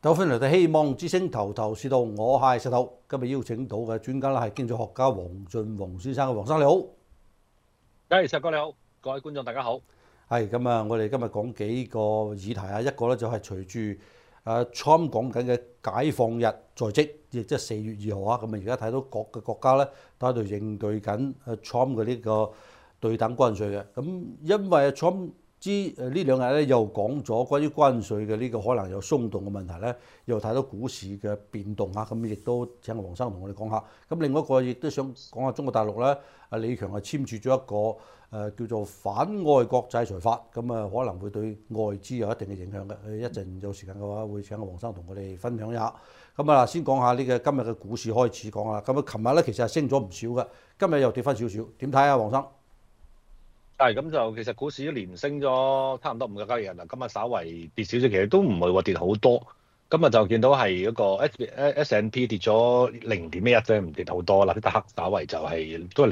有歡迎嚟到希望之星頭頭是道，我係石頭。今日邀請到嘅專家咧係經濟學家黃俊宏先生嘅，黃生你好。 石哥你好，各位觀眾大家好。 係咁啊！我哋今日講幾個議題啊，一個咧就係隨住Trump 講緊嘅解放日在即，亦即係4月2號啊。咁啊，而家睇到各個國家咧都喺度應對緊Trump 嘅呢個對等關稅嘅。咁因為Trump呢兩日咧又講咗關於關稅嘅呢個可能有鬆動嘅問題咧，又睇到股市嘅變動啊。咁亦都請黃生同我哋講下。咁另外一個亦都想講下中國大陸咧，李強係簽署咗一個叫做反外國制裁法，咁啊可能會對外資有一定嘅影響嘅。一陣有時間嘅話，會請阿黃生同我哋分享一下。咁啊，先講下呢個今日嘅股市開始講啦。咁啊，琴日咧其實係升咗唔少嘅，今日又跌翻少少。點睇啊，黃生？ 係咁就其實股市都連升咗差唔多5個交易日啦，今日稍為跌少少，其實都唔係話跌好多。今日就見到係嗰個 S&P 跌咗0.1啫，唔跌好多啦。納斯達克稍為就係都係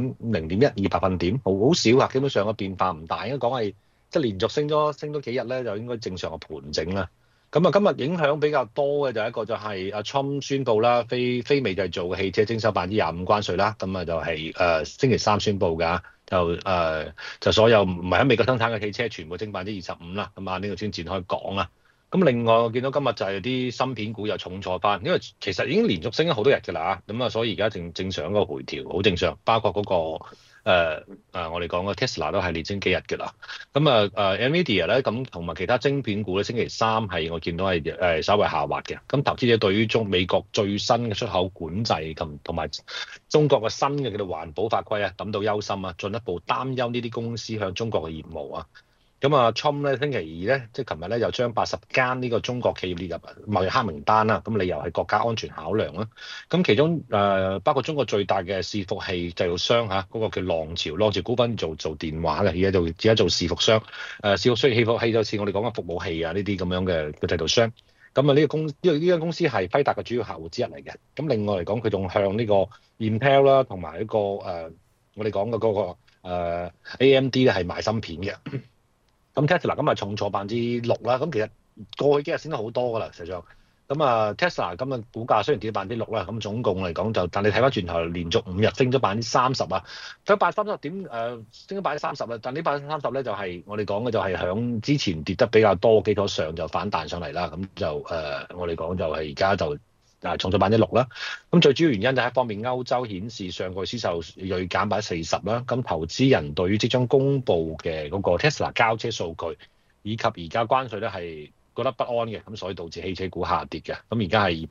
0.12百分點，好少啊。基本上個變化唔大，應該講係即係連續升多幾日咧，就應該正常嘅盤整啦。咁啊，今日影響比較多嘅就一個就係阿 Trump 宣布啦，非美製造嘅汽車徵收25%關稅啦。咁啊就係星期三宣布㗎。就所有唔係喺美國生產嘅汽車全部徵25%啦，咁啊呢度先展開講啦。咁另外我見到今日就係啲芯片股又重挫翻，因為其實已經連續升咗好多日㗎啦，咁啊所以而家正常個回調好正常，包括嗰個我哋講嘅 Tesla 都係連升幾日㗎啦。咁Nvidia 咧，咁同埋其他晶片股咧，星期三係我見到係稍微下滑嘅。咁投資者對於美國最新嘅出口管制同埋中國嘅新嘅叫做環保法規啊感到憂心啊，進一步擔憂呢啲公司向中國嘅業務啊。咁啊，Trump 咧星期二咧，即係琴日咧，又將80間呢個中國企業列入貿易黑名單啦。咁理由係國家安全考量啦。咁其中包括中國最大嘅伺服器製造商嚇，嗰個叫浪潮股份做電話嘅，而家做伺服商。伺服商伺服器就似我哋講嘅服務器啊呢啲咁樣嘅製造商。咁啊呢間公司係輝達嘅主要客戶之一嚟嘅。咁另外嚟講，佢仲向呢個 Intel 啦，同埋呢個我哋講嘅嗰個AMD 咧係賣芯片嘅。咁 Tesla 今日重挫6%啦，咁其實過去幾日升得好多噶啦，實際上。咁啊 Tesla 今日股價雖然跌6%啦，咁總共嚟講就，但你睇翻轉頭連續5日升咗30%啊，咁30點升咗30%啦，但呢30%咧就係我哋講嘅就係響之前跌得比較多基礎上就反彈上嚟啦，咁就我哋講就係而家就。重挫6%啦，咁最主要原因就係一方面歐洲顯示上個月銷售銳減40%啦，咁投資人對於即將公布嘅嗰個 Tesla 交車數據以及而家關稅咧係覺得不安嘅，咁所以導致汽車股下跌嘅，咁而家係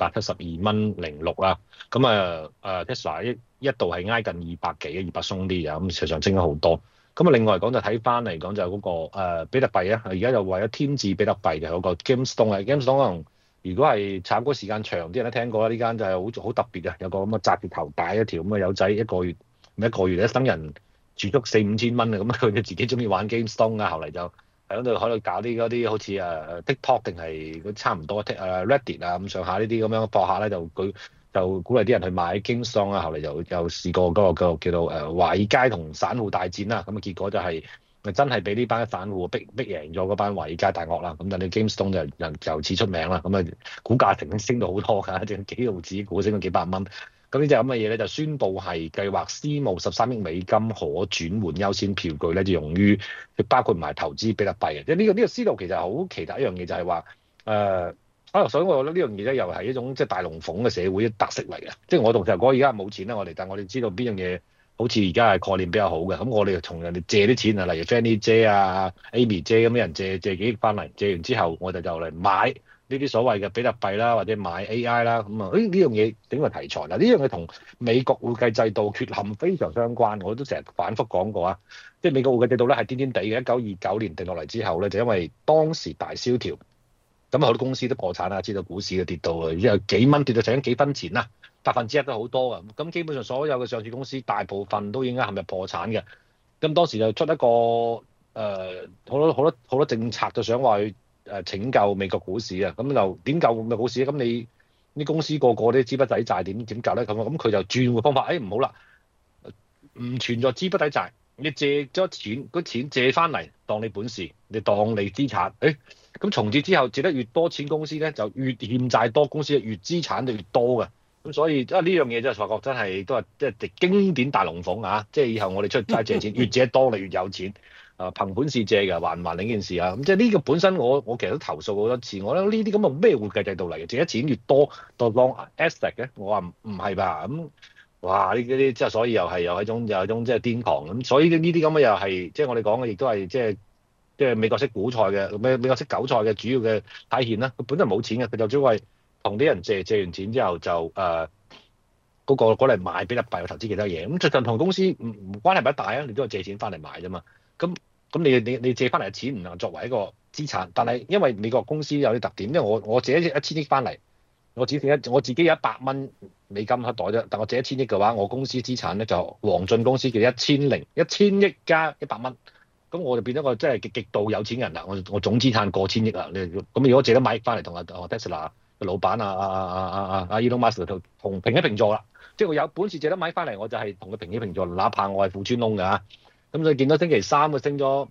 272.06啦，咁Tesla一度係挨近200幾200鬆啲啊，咁事實上升咗好多。咁啊另外嚟講就睇翻嚟講就嗰個比特幣啊，而家就為咗添置比特幣嘅嗰個 GameStone 啊 ，GameStone 可能。如果係炒股時間長啲人都聽過啦，呢間就係好特別嘅，有個咁嘅紮住頭帶一條咁嘅友仔，一個月一生人住足4-5千蚊啊，咁佢哋自己中意玩 GameStone 啊，後嚟就喺度搞啲嗰啲好似TikTok 定係差唔多Reddit 啊咁上下呢啲咁樣博客咧，佢就鼓勵啲人去買 GameStone 啊，後嚟又試過嗰個叫做華爾街同散戶大戰啦，咁啊結果就係、真係俾呢班散戶逼贏咗嗰班華爾街大鱷啦，咁但係 GameStone 就由此出名啦，咁啊股價曾經升到好多㗎，淨係幾毫子股升到幾百蚊，咁呢隻咁嘅嘢咧就宣布係計劃私募13億美金可轉換優先票據咧，就用於包括埋投資比特幣嘅，即係呢個思路其實好奇特一樣嘢就係話所以我覺得呢樣嘢咧又係一種即係大龍鳳嘅社會特色嚟嘅，即係我同石哥而家冇錢啦，但係我哋知道邊樣嘢。好似而家係概念比較好嘅，咁我哋就從人哋借啲錢啊，例如 Fanny 姐啊、Amy 姐咁樣人借幾億翻嚟，借完之後我哋就嚟買呢啲所謂嘅比特幣啦，或者買 AI 啦，咁啊，呢樣嘢整個題材啦，呢樣嘢同美國會計制度缺陷非常相關，我都成日反覆講過啊，即係美國會計制度咧係癲癲地嘅，1929年定落嚟之後咧，就因為當時大蕭條，咁好多公司都破產啦，知道股市就跌到啊，由幾蚊跌到剩幾分錢啦。1%都好多啊！咁基本上所有嘅上市公司大部分都已經陷入破產嘅。咁當時就出一個好多政策，就想話去拯救美國股市啊！咁就點救美國股市咧？咁你啲公司個啲資不抵債點救咧？咁佢就轉個方法，唔好啦，唔存在資不抵債，你借咗錢，嗰錢借翻嚟當你本事，你當你資產， 咁重置之後借得越多錢公司咧，就越欠債多，公司越資產就越多嘅。咁所以呢樣嘢真係發覺真係都係即係經典大龍鳳啊！即係以後我哋出街借錢，越借多你越有錢。憑本事借嘅，還唔還另一件事啊？咁即係呢個本身我其實都投訴好多次，我覺得呢啲咁嘅咩會計制度嚟嘅？借得錢越多就當 asset 嘅，我話唔係吧？咁哇呢啲即係所以又係一種即係癲狂咁，所以呢啲咁嘅又係即係我哋講嘅，亦都係即係美國式股菜嘅美國式韭菜嘅主要嘅體現啦。佢本身冇錢嘅，佢就只係同啲人借完錢之後就嗰個攞嚟買比特幣去投資其他嘢。咁實際同公司唔關係唔大啊，你都係借錢翻嚟買啫嘛。咁你借翻嚟嘅錢唔能作為一個資產，但係因為美國公司有啲特點，因為我借1000億翻嚟，我自己有100蚊美金喺袋啫，但我借1000億嘅話，我公司資產咧就黃進公司嘅1000億加100蚊，咁我就變咗個即係極度有錢人啦。我總資產過千億啦。咁如果借得買翻嚟同Tesla 嘅老闆Elon Musk 同平起平坐啦，即係我有本事借得買翻嚟，我就係同佢平起平坐，哪怕我係褲穿窿㗎。咁所以見到星期三佢升咗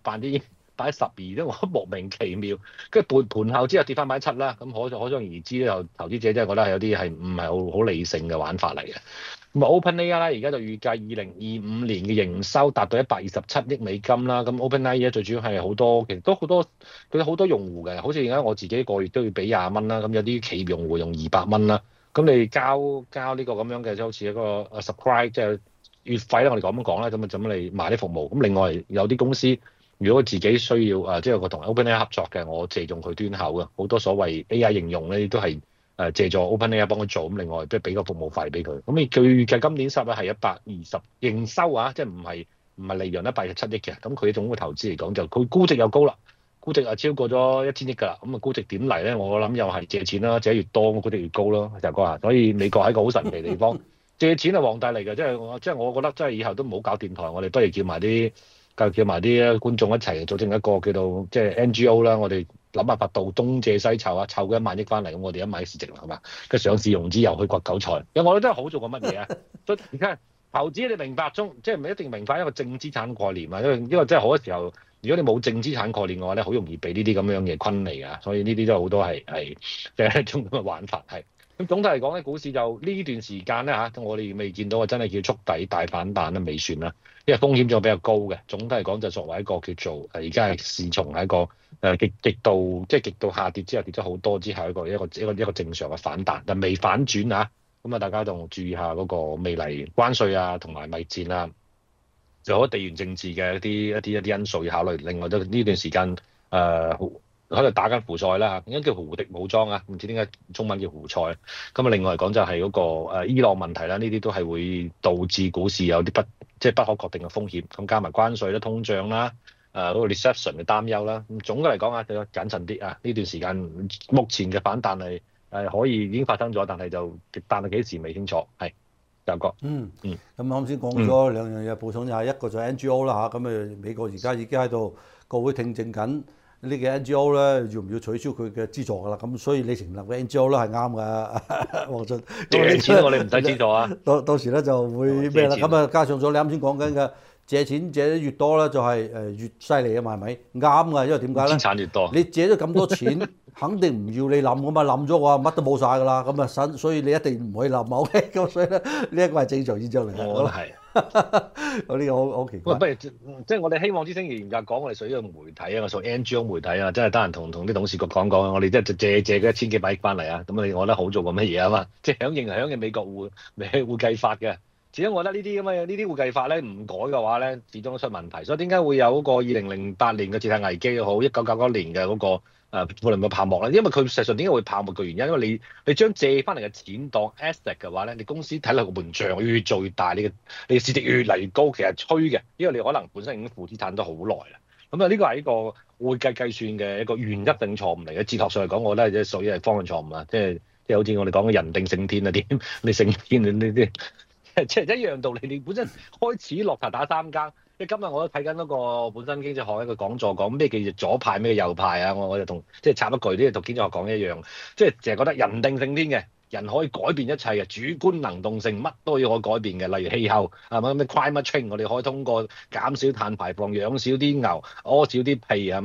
12%，因為我莫名其妙，跟住盤後之後跌翻7%啦。咁可想而知咧，就投資者真係覺得係有啲係唔係好理性嘅玩法嚟嘅。咁啊 OpenAI 咧，而家就預計2025年嘅營收達到127億美金啦。咁 OpenAI 咧最主要係其實都好多佢有好多用戶嘅，好似而家我自己個月都要俾20蚊啦。咁有啲企業用戶用200蚊啦。咁你交呢個咁樣嘅，就好似一個subscribe 即係月費咧，我哋咁講啦，咁你賣啲服務。咁另外有啲公司，如果自己需要即係我同 OpenAI 合作嘅，我借用佢端口嘅，好多所謂 AI 應用咧都係借助 OpenAI 幫佢做。咁另外即係俾個服務費俾佢。咁佢預計今年收入係120營收啊，即係唔係利潤127億嘅。咁佢總嘅投資嚟講就佢估值又高啦，估值超過咗1000億㗎啦。咁啊估值點嚟咧？我諗又係借錢啦，借得越多估值越高咯，就哥啊。所以美國係一個好神奇嘅地方。借錢係皇帝嚟嘅，即係我覺得，即係以後都唔好搞電台，我哋不如叫埋啲觀眾一齊組成一個叫做即係 NGO 啦。我哋諗下法度東借西湊啊，湊個1萬億翻嚟，咁我哋1萬億市值啦，係嘛？跟上市融資又去掘韭菜，因為我哋真係好做過乜嘢啊？所以而家投資你明白中，即係唔係一定明白一個正資產概念啊？因為真係好多時候，如果你冇正資產概念嘅話咧，好容易俾呢啲咁樣嘅昆嚟㗎。所以呢啲都好多係即係一種咁嘅玩法係。咁總體嚟講咧，股市就呢段時間咧我哋未見到真係叫觸底大反彈啦，未算啦，因為風險仲比較高嘅。總體嚟講就作為一個叫做而家係市場係一個極度下跌之後跌咗好多之後一個正常嘅反彈，但未反轉啊。咁啊，大家仲注意下嗰個未來關稅啊，同埋貿易戰啊，仲有地緣政治嘅一啲因素要考慮。另外都呢段時間喺度打緊胡塞啦，應該叫胡迪武裝啊，唔知點解中文叫胡塞。咁啊，另外嚟講就係嗰個伊朗問題啦，呢啲都係會導致股市有啲不可確定嘅風險。咁加埋關稅啦、通脹啦、嗰個 recession 嘅擔憂啦。咁總嘅嚟講啊，就謹慎啲啊。呢段時間目前嘅反彈係可以已經發生咗，但係幾時未清楚。係，教哥。 咁啱先講咗兩樣嘢，補充一下，一個就係 NGO 啦嚇，咁美國而家已經喺度國會聽證緊。呢個 NGO 咧要唔要取消佢嘅資助㗎啦？咁所以你成立嘅 NGO 咧係啱㗎，黃進。 借錢我哋唔使資助啊。 到時咧就會咩啦？咁啊加上咗你啱先講緊嘅借錢借得越多咧，就係越犀利啊嘛，係咪？啱㗎，因為點解咧？ 資產越多。 你借咗咁多錢，肯定唔要你冧㗎嘛，冧咗嘅話乜都冇晒㗎啦。咁啊所以你一定唔可以冧，OK？咁所以咧呢一個係正常現象嚟嘅。 我覺得係。 我呢個好奇怪。 不如即係我哋希望之星嚴格講，我哋屬於個媒體啊，我屬 NGO 媒體啊，真係得閒同啲董事局講講，我哋即係借嗰1000幾百億翻嚟啊，咁我覺得好做過乜嘢啊嘛，即係響應美國會計法嘅。始終我覺得呢啲會計法咧唔改嘅話咧，始終都出問題。所以點解會有嗰個2008年嘅次貸危機又好，1999年嘅嗰個富臨嘅泡沫咧？因為佢實際上點解會泡沫嘅原因，因為你將借翻嚟嘅錢當 asset 嘅話咧，你公司睇落個盤帳越做越大，你嘅市值越嚟越高，其實吹嘅，因為你可能本身已經負資產咗好耐啦。咁啊，呢個係一個會計計算嘅一個原則性錯誤嚟嘅。哲學上嚟講，我覺得係屬於係方向錯誤啊，即係好似我哋講嘅人定勝天啊，點你勝天呢啲？即係一樣道理，你本身開始落頭打3更。因為今日我都睇緊嗰個本身經濟學一個講座，講咩叫做左派，咩叫右派啊！我就同即係插一句，啲同經濟學講一樣，即係淨係覺得人定勝天嘅，人可以改變一切嘅，主觀能動性乜都要可以改變嘅，例如氣候係咪咩 climate change，我哋可以通過減少碳排放、養少啲牛、屙少啲屁係咪？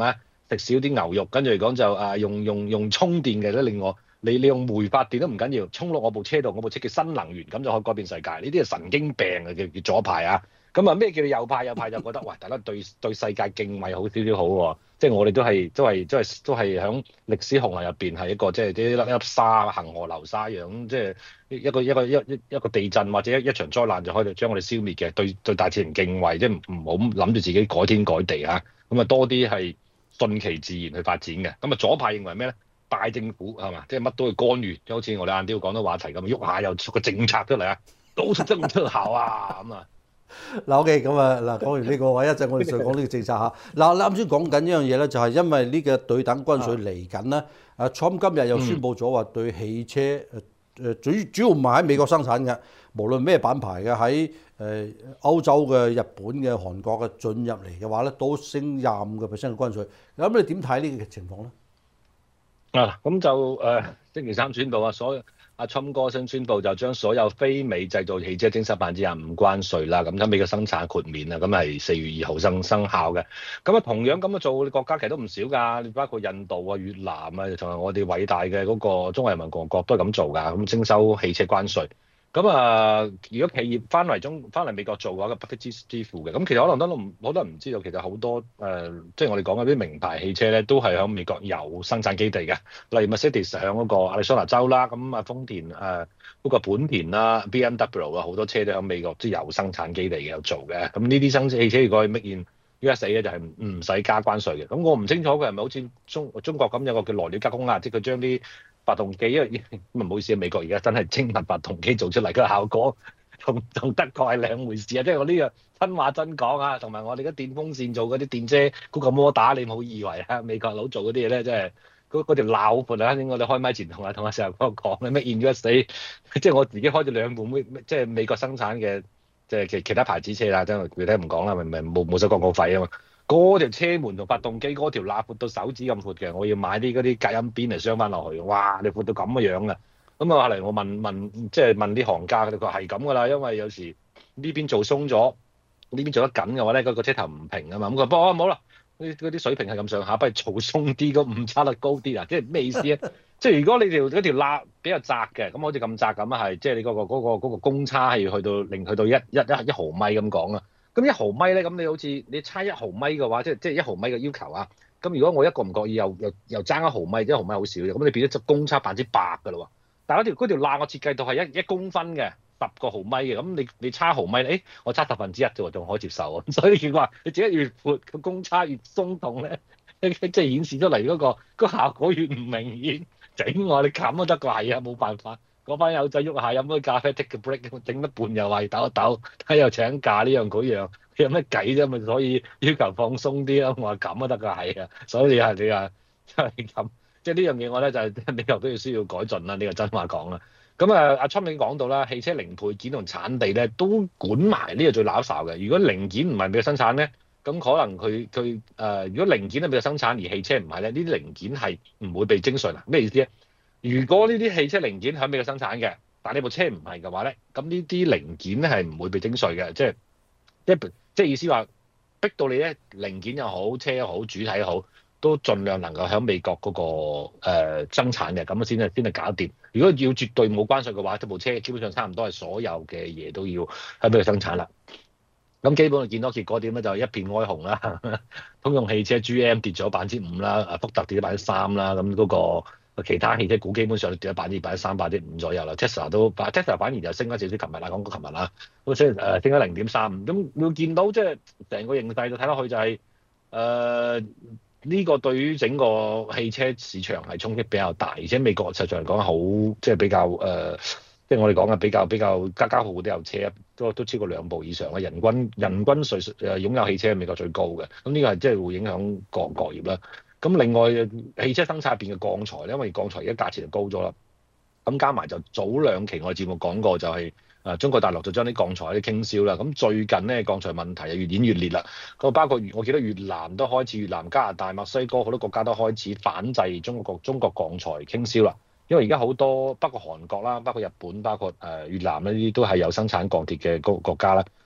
食少啲牛肉，跟住嚟講就用充電嘅咧，另外你用煤發電都唔緊要，充落我部車度，我部車叫新能源，咁就可以改變世界。呢啲係神經病啊，叫左派啊！咁啊咩叫右派？右派就覺得喂，大家對世界敬畏好少少好喎，即係我哋都係響歷史洪流入邊係一個即係啲粒粒沙恒河流沙一樣，即係一個地震或者一場災難就可以將我哋消滅嘅。對大自然敬畏，即係唔好諗住自己改天改地啊！咁啊多啲係順其自然去發展嘅。咁啊左派認為咩咧？大政府係嘛，即係乜都去干預，就好似我哋晏啲講到話題咁，喐下又出個政策出嚟啊，都出唔出效啊咁啊！ 嗱，OK，咁啊，嗱，講完呢個位，一陣我哋再講呢個政策嚇。嗱，你啱先講緊一樣嘢咧，就係因為呢個對等關稅嚟緊咧，Trump 今日又宣布咗話對汽車主要唔係喺美國生產嘅，無論咩品牌嘅喺歐洲嘅、日本嘅、韓國嘅進入嚟嘅話咧，都升25%嘅關稅。咁你點睇呢個情況咧？ 咁就星期三宣布啊，阿侵哥宣布就將所有非美製造汽車徵收25%關稅啦，咁喺美國生產豁免啊，咁係4月2號生效嘅。咁啊同樣咁樣做嘅國家其實都唔少㗎，包括印度啊、越南啊，同埋我哋偉大嘅嗰個中華人民共和國都係咁做㗎，咁徵收汽車關稅。咁啊，如果企業翻嚟美國做嘅話，不必支付嘅。咁其實可能好多人唔知道，其實好多即係我哋講嗰啲名牌汽車咧，都係喺美國有生產基地嘅。例如 Mercedes 喺嗰個亞利桑那州啦，咁啊豐田嗰個本田啦、BMW 啊，好多車都喺美國都有生產基地嘅有做嘅。咁呢啲汽車如果係 Made in USA 咧，就係唔使加關稅嘅。咁我唔清楚佢係咪好似中國咁有個叫來料加工啊，即係佢將啲發動機，因為唔好意思，美國而家真係精密發動機做出嚟嘅效果，同德國係兩回事啊！即係我呢個真話真講啊，同埋我哋嘅電風扇做嗰啲電車嗰個摩打，你唔好以為啊，美國佬做嗰啲嘢咧，即係嗰條鬧闊啊！我哋開麥前同阿石油哥講咧，咩 USA，即係我自己開咗兩部即係美國生產嘅，即係其他牌子車啦，真係具體唔講啦，咪冇收廣告費啊嘛。嗰條車門同發動機嗰條罅闊到手指咁闊嘅，我要買啲嗰啲隔音邊嚟鑲翻落去。哇！你闊到咁嘅樣啊！咁啊，後嚟我即係問啲行家，佢哋話係咁噶啦，因為有時呢邊做鬆咗，呢邊做得緊嘅話咧，個車頭唔平啊嘛。咁佢不過好啦，嗰啲水平係咁上下，不如做鬆啲，個誤差率高啲啊！即係咩意思啊？即係如果你嗰條罅比較窄嘅，咁好似咁窄咁啊，係即係你嗰個公差係要去到一毫米咁講啊。咁1毫米咧，咁你好似你差1毫米嘅話，即係1毫米嘅要求啊。咁如果我一個唔覺意又爭1毫米，1毫米好少嘅，咁你變咗公差100%㗎啦喎。但係嗰條罅我設計到係一公分嘅10個毫米嘅，咁你差1毫米，我差1/10啫喎，仲可以接受啊。所以佢話你自己越闊個公差越鬆動咧，即係顯示出嚟嗰個效果越唔明顯。整我你冚都得個係啊，冇辦法。嗰班友仔喐下飲杯咖啡 take a break， 整得半又話抖一抖，睇又請假呢樣嗰樣，有咩計啫？咪所以要求放鬆啲咯。我話咁都得㗎，係啊。所以你話真係咁，即係呢樣嘢我咧就係美國都要需要改進啦。呢個真話講啦。咁阿川美講到啦，汽車零配件同產地咧都管埋，呢個最撈哨嘅。如果零件唔係美國生產咧，咁可能佢如果零件係美國生產而汽車唔係咧，呢啲零件係唔會被徵稅啦。咩意思咧？如果呢啲汽車零件喺美國生產嘅，但係你部車唔係嘅話咧，咁呢啲零件係唔會被徵稅嘅，即係意思話逼到你咧零件又好，車又好，主體又好，都盡量能夠喺美國嗰個生產嘅，咁先係搞掂。如果要絕對冇關稅嘅話，部車基本上差唔多係所有嘅嘢都要喺美國生產啦。咁基本上見到結果點咧，就一片哀鴻啦。通用汽車 GM 跌咗5%啦，福特跌咗3%啦，咁嗰個。其他汽車股基本上都跌咗3%、5%左右啦。Tesla 反而就升咗少少，琴日啦講過琴日啦，咁所以升咗0.35。咁你會見到即係成個形勢就睇落去就係呢個對於整個汽車市場係衝擊比較大，而且美國實際嚟講好即係比較即係我哋講嘅比較家家戶戶都有車，都超過2部以上嘅人均擁有汽車喺美國最高嘅。咁呢個係即係會影響各行各業啦。咁另外汽車生產入邊嘅鋼材咧，因為鋼材而家價錢就高咗啦，咁加埋就早2期我哋節目講過，就係中國大陸就將啲鋼材啲傾銷啦。咁最近咧鋼材問題就越演越烈啦。咁包括我記得越南都開始，越南、加拿大、墨西哥好多國家都開始反制中國鋼材傾銷啦。因為而家好多包括韓國啦、包括日本、包括越南呢啲都係有生產鋼鐵嘅國家啦。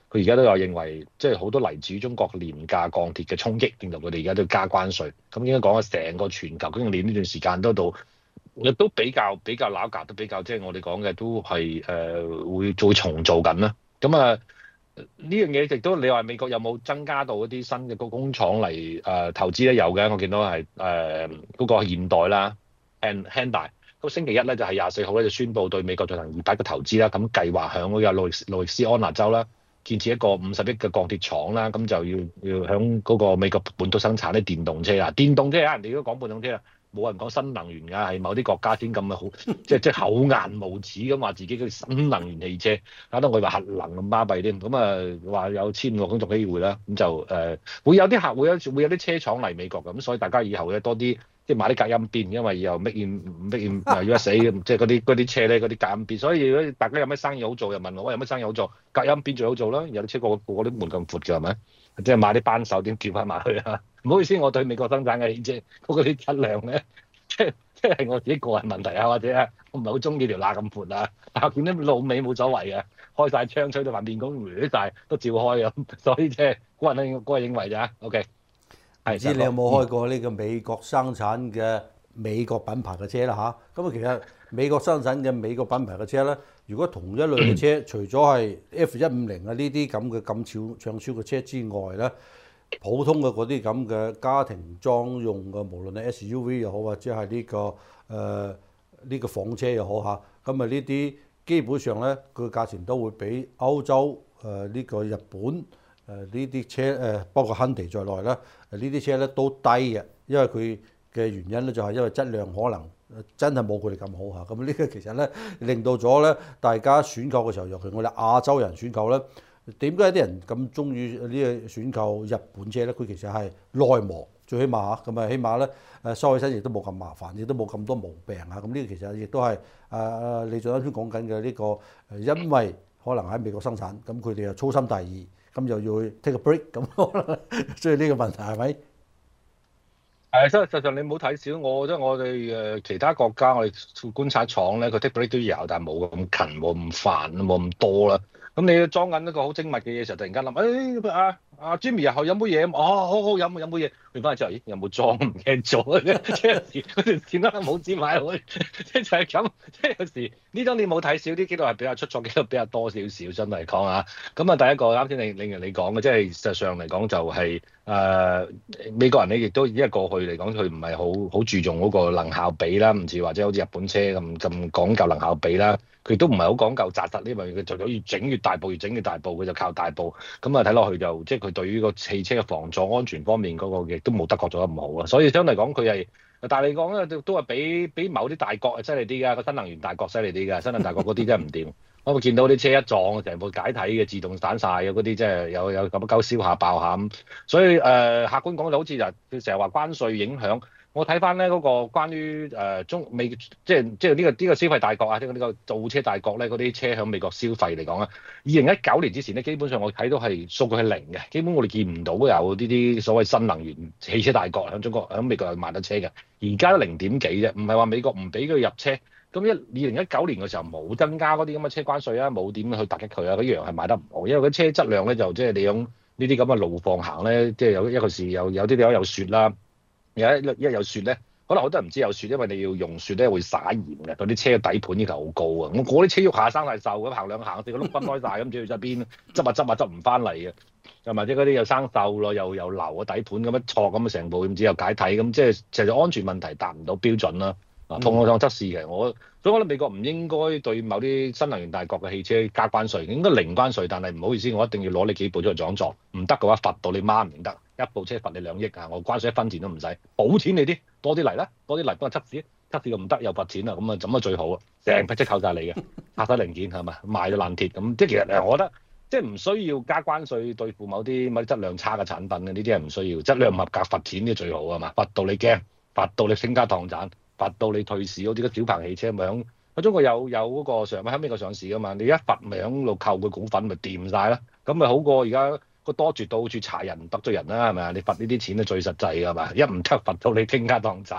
佢而家都有認為，即係好多嚟自中國廉價鋼鐵嘅衝擊，令到佢哋而家都要加關稅。咁應該講啊，成個全球供應鏈呢段時間亦都比較撈格，都比較即係我哋講嘅都係會做重做緊啦。咁啊呢樣嘢亦都你話美國有冇增加到一啲新嘅工廠嚟投資咧？有嘅，我見到係嗰個現代啦，Hyundai。咁星期一咧就係24號咧就宣布對美國進行200個投資啦。咁計劃響嗰個路易斯安那州啦，建設一個50億嘅鋼鐵廠啦。咁就要響嗰個美國本土生產啲電動車啦。電動車啊，人哋都講半動車啦。冇人講新能源㗎，係某啲國家先咁嘅好，即係厚顏無恥咁話自己嗰啲新能源汽車，搞到我話核能咁巴閉添。咁啊話有1500個工作機會啦，咁就會有啲客會有啲車廠嚟美國咁，所以大家以後咧多啲即係買啲隔音邊，因為又 make in USA 咁，即係嗰啲車咧嗰啲隔音邊。所以如果大家有咩生意好做，又問我喂有咩生意好做，隔音邊最好做啦。有啲車個啲門咁闊㗎係咪？即係買啲扳手點叫翻埋去啊！唔好意思，我對美國生產嘅汽車嗰啲質量咧，即係我自己個人問題啊，或者啊，我唔係好中意條罅咁闊啊，但見啲路尾冇所謂嘅，開晒窗吹到塊面咁攣曬都照開咁，所以即係個人認為咋？OK， 唔知你有冇開過呢個美國生產嘅美國品牌嘅車啦嚇？咁其實美國生產嘅美國品牌嘅車咧，如果同一類嘅車，除咗係 F150啊呢啲咁暢銷嘅車之外咧，普通嘅嗰啲咁嘅家庭裝用嘅，無論係 SUV 又好，或者係呢個房車又好嚇，咁啊呢啲基本上咧，佢嘅價錢都會比歐洲呢個日本呢啲車包括亨地在內啦，呢啲車咧都低嘅，因為佢嘅原因咧就係因為質量可能真係冇佢哋咁好嚇。咁呢個其實咧令到咗咧大家選購嘅時候，尤其我哋亞洲人選購咧。點解啲人咁中意呢個選購日本車咧？佢其實係耐磨，最起碼嚇，咁啊起碼咧收起身亦都冇咁麻煩，亦都冇咁多毛病啊！咁呢個其實亦都係你最啱先講緊嘅呢個因為可能喺美國生產，咁佢哋又粗心大意，咁又要去 take a break，咁可能所以呢個問題係咪？ 所以實際你唔好睇少我，即係我哋其他國家，我哋觀察廠咧，佢 take break 都有，但係冇咁勤，冇咁煩，冇咁多啦。咁你裝緊一個好精密嘅嘢時候，突然間諗，Jimmy 日後飲杯嘢，好飲杯嘢，換翻嚟之後，咦有冇裝唔記得咗？即係有時嗰條線都冇紙買落去，即係咁。即係有時呢種你冇睇少啲機率係比較出錯，機率比較多少少，真係講啊。咁啊，第一個啱先你講嘅，即係實際上嚟講就係美國人咧，亦都因為過去嚟講，佢唔係好注重嗰個能效比啦，唔似或者好似日本車咁講究能效比啦。佢都唔係好講究紮實呢樣嘢，佢就越整越大步，越整越大步，佢就靠大步。咁啊睇落去就即係佢對於個汽車嘅防撞安全方面嗰個亦都冇德國做得咁好啊。所以相對嚟講，佢係但係你講咧都係比某啲大國係犀利啲㗎，個新能源大國犀利啲㗎，新能源大國嗰啲真係唔掂。我會見到啲車一撞，成部解體嘅自動散晒嘅嗰啲，即係有咁鳩燒下爆下咁。所以客觀講就好似就佢成日話關稅影響。我睇翻咧嗰個關於中美即係呢個消費大國啊，即係呢個造車大國咧，嗰啲車喺美國消費嚟講啊，2019年之前咧，基本上我睇到係數據係零嘅，基本我哋見唔到有呢啲所謂新能源汽車大國喺中國喺美國有賣得車嘅，而家都0點幾啫，唔係話美國唔俾佢入車。咁2019年嘅時候冇增加嗰啲咁嘅車關稅啊，冇點去突擊佢啊，一樣係賣得唔好，因為嗰車質量咧就即係你用呢啲咁嘅路況行咧，即係有一個時有啲地方有雪啦。有雪咧，可能好多人唔知有雪，因為你要用雪咧會灑鹽嘅，對啲車嘅底盤要求好高啊！我啲車喐下生晒銹咁，行兩行四個碌分開晒咁，仲要側邊執唔翻嚟嘅，又或者嗰啲又生銹咯，又流個底盤咁樣錯咁成部，唔知又解體咁，即係其實安全問題達唔到標準啦。通過測試嘅，所以我覺得美國唔應該對某啲新能源大國嘅汽車加關稅，應該零關稅，但係唔好意思，我一定要攞你幾部出去撞撞，唔得嘅話罰到你媽唔得。一部車罰你2億啊！我關稅1分錢都唔使，補錢你啲，多啲嚟啦，多啲嚟幫我測試，測試個唔得又罰錢啊！咁啊，咁啊最好啊，成批車扣晒你嘅，拆晒零件係咪？賣到爛鐵咁，即係其實我覺得即係唔需要加關稅對付某啲質量差嘅產品嘅，呢啲係唔需要，質量唔合格罰錢嘅最好啊嘛，罰到你驚，罰到你傾家蕩產，罰到你退市，好似個小鵬汽車咪喺中國有嗰個喺美國上市㗎嘛，你一罰咪喺度扣佢股份咪掂晒啦，咁咪好過而家。多住到處查人得罪人啦，係咪啊？你罰呢啲錢係最實際㗎嘛？一唔得罰到你傾家蕩產，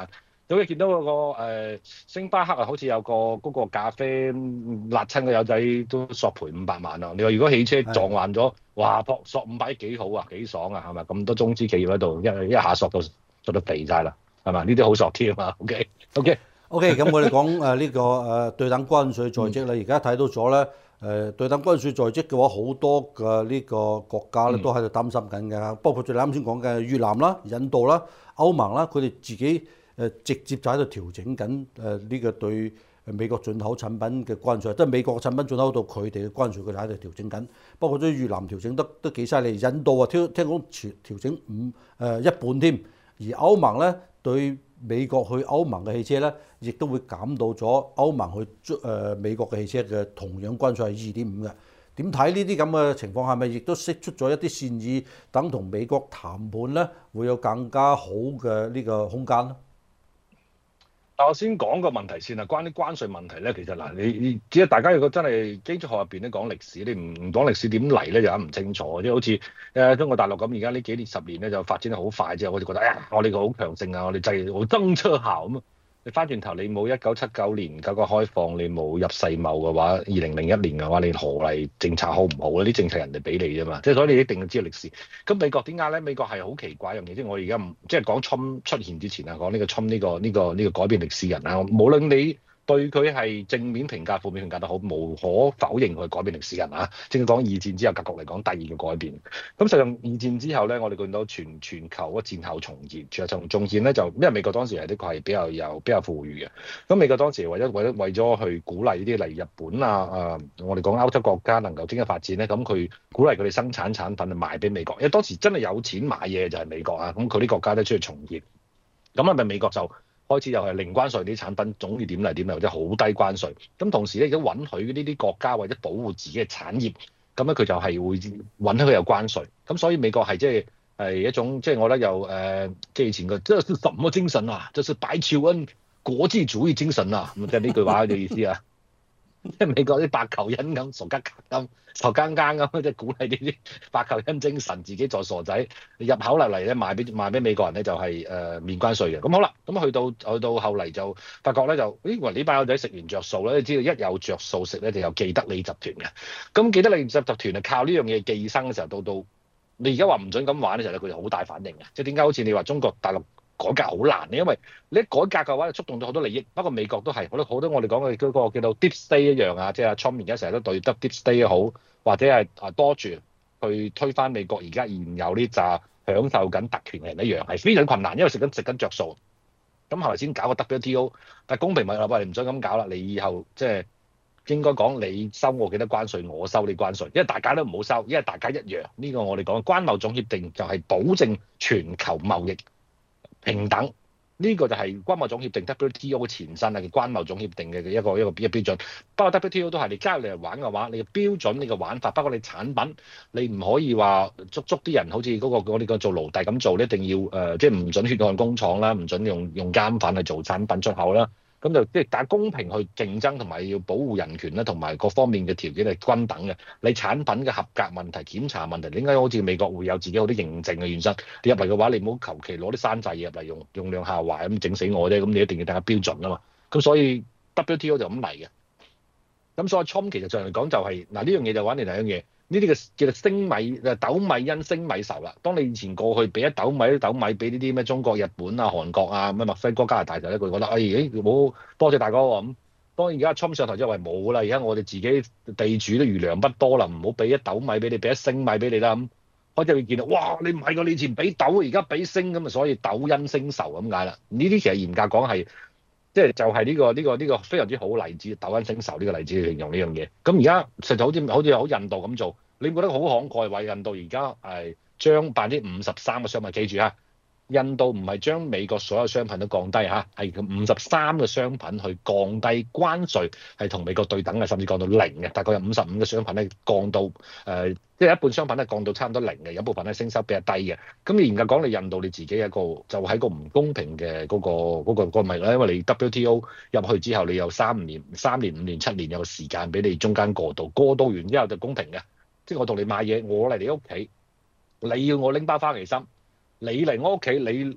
早幾見到嗰個星巴克啊，好似有個嗰個咖啡辣親個友仔都索賠500萬啊！你話如果汽車撞爛咗，哇，索500億幾好啊，幾爽啊，係咪？咁多中資企業喺度，一下索到肥晒啦，係嘛？呢啲好索啲啊嘛。OK， 咁我哋講呢個對等關稅在即咧，而家睇到咗咧對等關稅在即嘅話，好多嘅呢個國家咧都喺度擔心緊嘅，包括你啱先講嘅越南啦、印度啦、歐盟啦，佢哋自己直接就喺度調整緊呢個對美國進口產品嘅關稅，即係美國產品進口到佢哋嘅關稅，佢哋喺度調整緊。包括咗越南調整得都幾犀利，印度啊聽講調整一半添，而歐盟咧對美國去歐盟嘅汽車咧，亦都會減到咗歐盟去美國嘅汽車嘅同樣關稅係2.5嘅。點睇呢啲咁嘅情況係咪亦都釋出咗一啲善意，等同美國談判咧會有更加好嘅呢個空間咧？ 但我先講個問題先啊，關於關稅問題咧，其實嗱，你只係大家如果真係經濟學入邊咧講歷史，你唔講歷史點嚟咧就諗唔清楚。即係好似中國大陸咁，而家呢幾年10年咧就發展得好快啫，我就覺得我哋個好強盛啊，我哋製好爭出效咁啊。你翻轉頭，你冇1979年改革開放，你冇入世貿嘅話，2001年嘅話，你何嚟政策好唔好咧？啲政策人哋俾你啫嘛，即係所以你一定要知道歷史。咁美國點解咧？美國係好奇怪一樣嘢，即係我而家唔即係講侵出現之前啊，講呢個侵呢個改變歷史人啊，無論你對佢係正面評價、負面評價都好，無可否認佢改變歷史人啊！正講二戰之後格局嚟講，第二個改變。咁實際上二戰之後咧，我哋見到全球嗰戰後重建，全球重建咧就因為美國當時係的確係比較富裕嘅。咁美國當時為咗去鼓勵呢啲例如日本我哋講歐洲國家能夠經濟發展咧，咁佢鼓勵佢哋生產產品賣俾美國，因為當時真係有錢買嘢就係美國啊！咁佢啲國家都出去重建，咁係咪美國就開始又係零關稅啲產品總要點嚟或者好低關稅？咁同時咧亦都允許呢啲國家為咗保護自己嘅產業，咁咧佢就係會允許佢有關稅。咁所以美國係即係一種即係我覺得有即係以前嘅即係什麼精神啊？就是白求恩國際主義精神啊！咁即係呢句話嘅意思啊！即係美國啲白求恩咁傻更更咁，即係鼓勵呢啲白求恩精神，自己做傻仔入口嚟咧賣俾美國人咧就係免關稅嘅。咁好啦，咁去到後嚟就發覺咧就呢班友仔食完着數咧，你知道一有着數食咧就有既得利集團嘅。咁既得利集團係靠呢樣嘢寄生嘅時候，到你而家話唔準咁玩嘅時候咧，佢就好大反應嘅。即係點解好似你話中國大陸改革好難咧？因為你一改革嘅話，就觸動到好多利益。不過美國都係好多我哋講嘅嗰個叫做 Deep State 一樣啊，即係阿 Trump 而家成日都對得 Deep State 好，或者係多住去推翻美國而家現有呢紮享受緊特權嘅人一樣，係非常困難，因為食緊着數。咁後來先搞個 WTO，但係公平咪話喂，你唔想咁搞啦，你以後即係應該講你收我幾多關稅，我收你關稅，因為大家都唔好收，因為大家一樣。呢個我哋講關貿總協定就係保證全球貿易平等，呢個就係關貿總協定 WTO 嘅前身啊，叫關貿總協定嘅一個標準。不過 WTO 都係你加入嚟玩嘅話，你嘅標準、你嘅玩法，包括你產品，你唔可以話捉啲人好似嗰個我哋個做奴隸咁做，你一定要即係唔準血汗工廠啦，唔準用監粉去做產品出口啦。咁就即係大家公平去競爭，同埋要保護人權啦，同埋各方面嘅條件係均等嘅。你產品嘅合格問題、檢查問題，點解好似美國會有自己好多認證嘅原則？你入嚟嘅話，你唔好求其攞啲山寨嘢入嚟用兩下壞咁整死我啫。咁你一定要大家標準啊嘛。咁所以 WTO 就咁嚟嘅。咁所以 Trump 其實上嚟講就係嗱呢樣嘢就玩另一樣嘢。呢啲嘅叫做斗米因升米仇啦。當你以前過去俾一斗米俾呢啲咩中國、日本啊、韓國啊、咩墨西哥、加拿大就咧，佢覺得好多謝大哥喎咁。當然而家 Trump 上台之後係冇啦，而家我哋自己地主都餘糧不多啦，唔好俾一斗米俾你，俾一升米俾你啦咁。開始會見到哇，你唔係㗎，你以前俾斗，而家俾升咁啊，所以斗因升仇咁解啦。呢啲其實嚴格講係。即係就係呢個非常之好例子，斗因升仇呢個例子去形容呢樣嘢。咁而家實在好似印度咁做，你覺得好慷慨話印度而家係將53%嘅商品，記住啊，印度唔係將美國所有商品都降低嚇，係53嘅商品去降低關稅，係同美國對等嘅，甚至降到零嘅。大概有55嘅商品咧降到即係一半商品咧降到差唔多零嘅，有部分咧升收比較低嘅。咁你嚴格講，你印度你自己一個就喺個唔公平嘅嗰個咪啦，因為你 WTO 入去之後，你有3年、5年、7年有個時間俾你中間過渡完之後就公平嘅。即係我同你買嘢，我嚟你屋企，你要我拎包花旗參，你嚟我屋企，你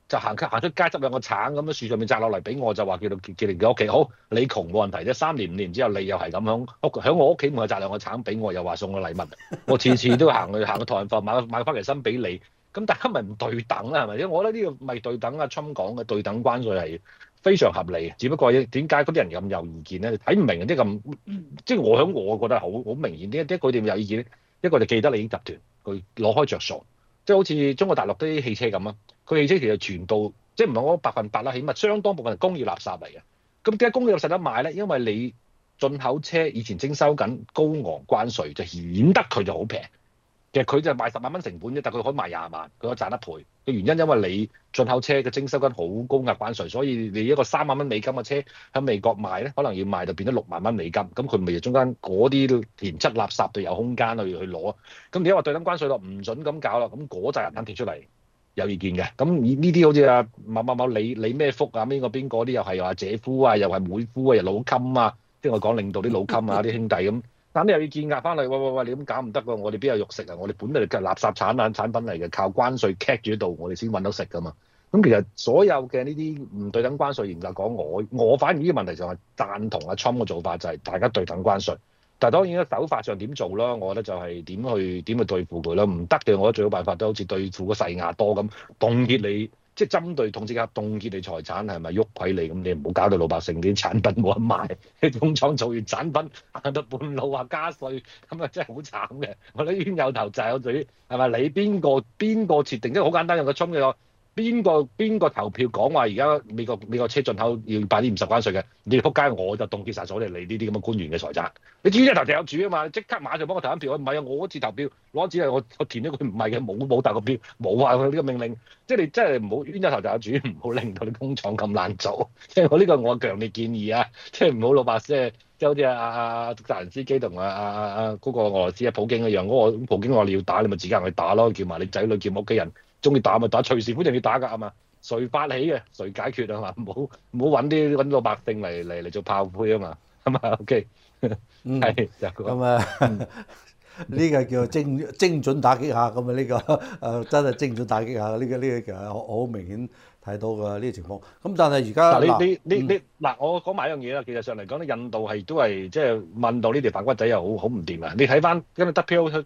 就行出街執兩個橙咁樣樹上面摘落嚟俾我，就話叫你屋企好，你窮冇問題啫。3年5年之後你又係咁響我屋企門口摘兩個橙俾我，又話送個禮物，我次次都行去唐人貨買翻嚟新俾你。咁大家咪唔對等啦，係咪？因為我覺得呢個咪對等啊，Trump講嘅對等關稅係非常合理嘅。只不過點解嗰啲人咁有意見咧？你睇唔明啲咁，即係我覺得好明顯啲佢哋有意見咧。一個就既得利益集團，佢攞開着數，即係好似中國大陸啲汽車咁啊。佢汽車其實全部即係唔係我100%啦，起碼相當部分係工業垃圾嚟嘅。咁點解工業垃圾得賣咧？因為你進口車以前徵收緊高昂關稅，就顯得佢就好平。其實佢就賣10萬蚊成本啫，但佢可以賣20萬，佢可以賺一倍嘅原因，因為你進口車嘅徵收緊好高額關稅，所以你一個3萬蚊美金嘅車喺美國賣咧，可能要賣到變咗6萬蚊美金，咁佢咪就中間嗰啲填質垃圾就有空間去攞。咁點解話對等關稅咯？唔準咁搞啦，咁嗰扎人肯貼出嚟有意見嘅。咁呢啲好似啊某你咩福啊，邊個啲又係話姐夫啊，又係妹夫啊，又老襟啊，即係我講領導啲老襟啊啲兄弟咁。但你又要建壓翻嚟，喂，你咁搞唔得喎！我哋邊有肉食啊？我哋本嚟嘅垃圾產品嚟嘅，靠關稅 cap 住喺度，我哋先揾到食噶嘛。咁其實所有嘅呢啲唔對等關稅，嚴格講，我反而呢個問題就係贊同阿 Trump 嘅做法，就係大家對等關稅。但係當然咧，手法上點做啦？我覺得就係點去對付佢啦。唔得嘅，我覺得最好辦法都好似對付個細亞多咁，凍結你。即係針對統治下凍結你財產係咪喐鬼你咁？你唔好搞到老百姓啲產品冇得賣，你工廠做完產品行到半路話加稅，咁啊真係好慘嘅。我覺得冤有頭債有主，係咪？你邊個設定？即係好簡單，用個衝嘅邊個投票講話而家美國車進口要50%關稅嘅？你哋仆街，我就凍結晒所有你呢啲咁嘅官員嘅財產。你冤有頭債有主啊嘛！你即刻馬上幫我投一票，唔係啊！我嗰次投票攞紙係我填咗佢唔係嘅，冇投個票，冇啊！佢呢個命令，即係你真係唔好冤有頭債有主，唔好令到啲工廠咁難做。即係我呢個我強烈建議啊！即係唔好老百姓，即係好似阿澤連斯基同嗰個俄羅斯普京一樣，嗰個普京話你要打，你咪自己人去打咯，叫埋你仔女叫屋企人。中意打咪打，隨時歡迎要打㗎係嘛？誰發起嘅，誰解決啊嘛？唔好揾老百姓嚟做炮灰啊嘛，係嘛？OK，係就咁啊，呢個叫精準打擊下，咁啊呢個真係精準打擊下，呢個其實好明顯睇到㗎呢個情況。咁但係而家你我講埋一樣嘢啦。其實上嚟講咧，印度都係即係問到呢條反骨仔又好唔掂啊！你睇翻因為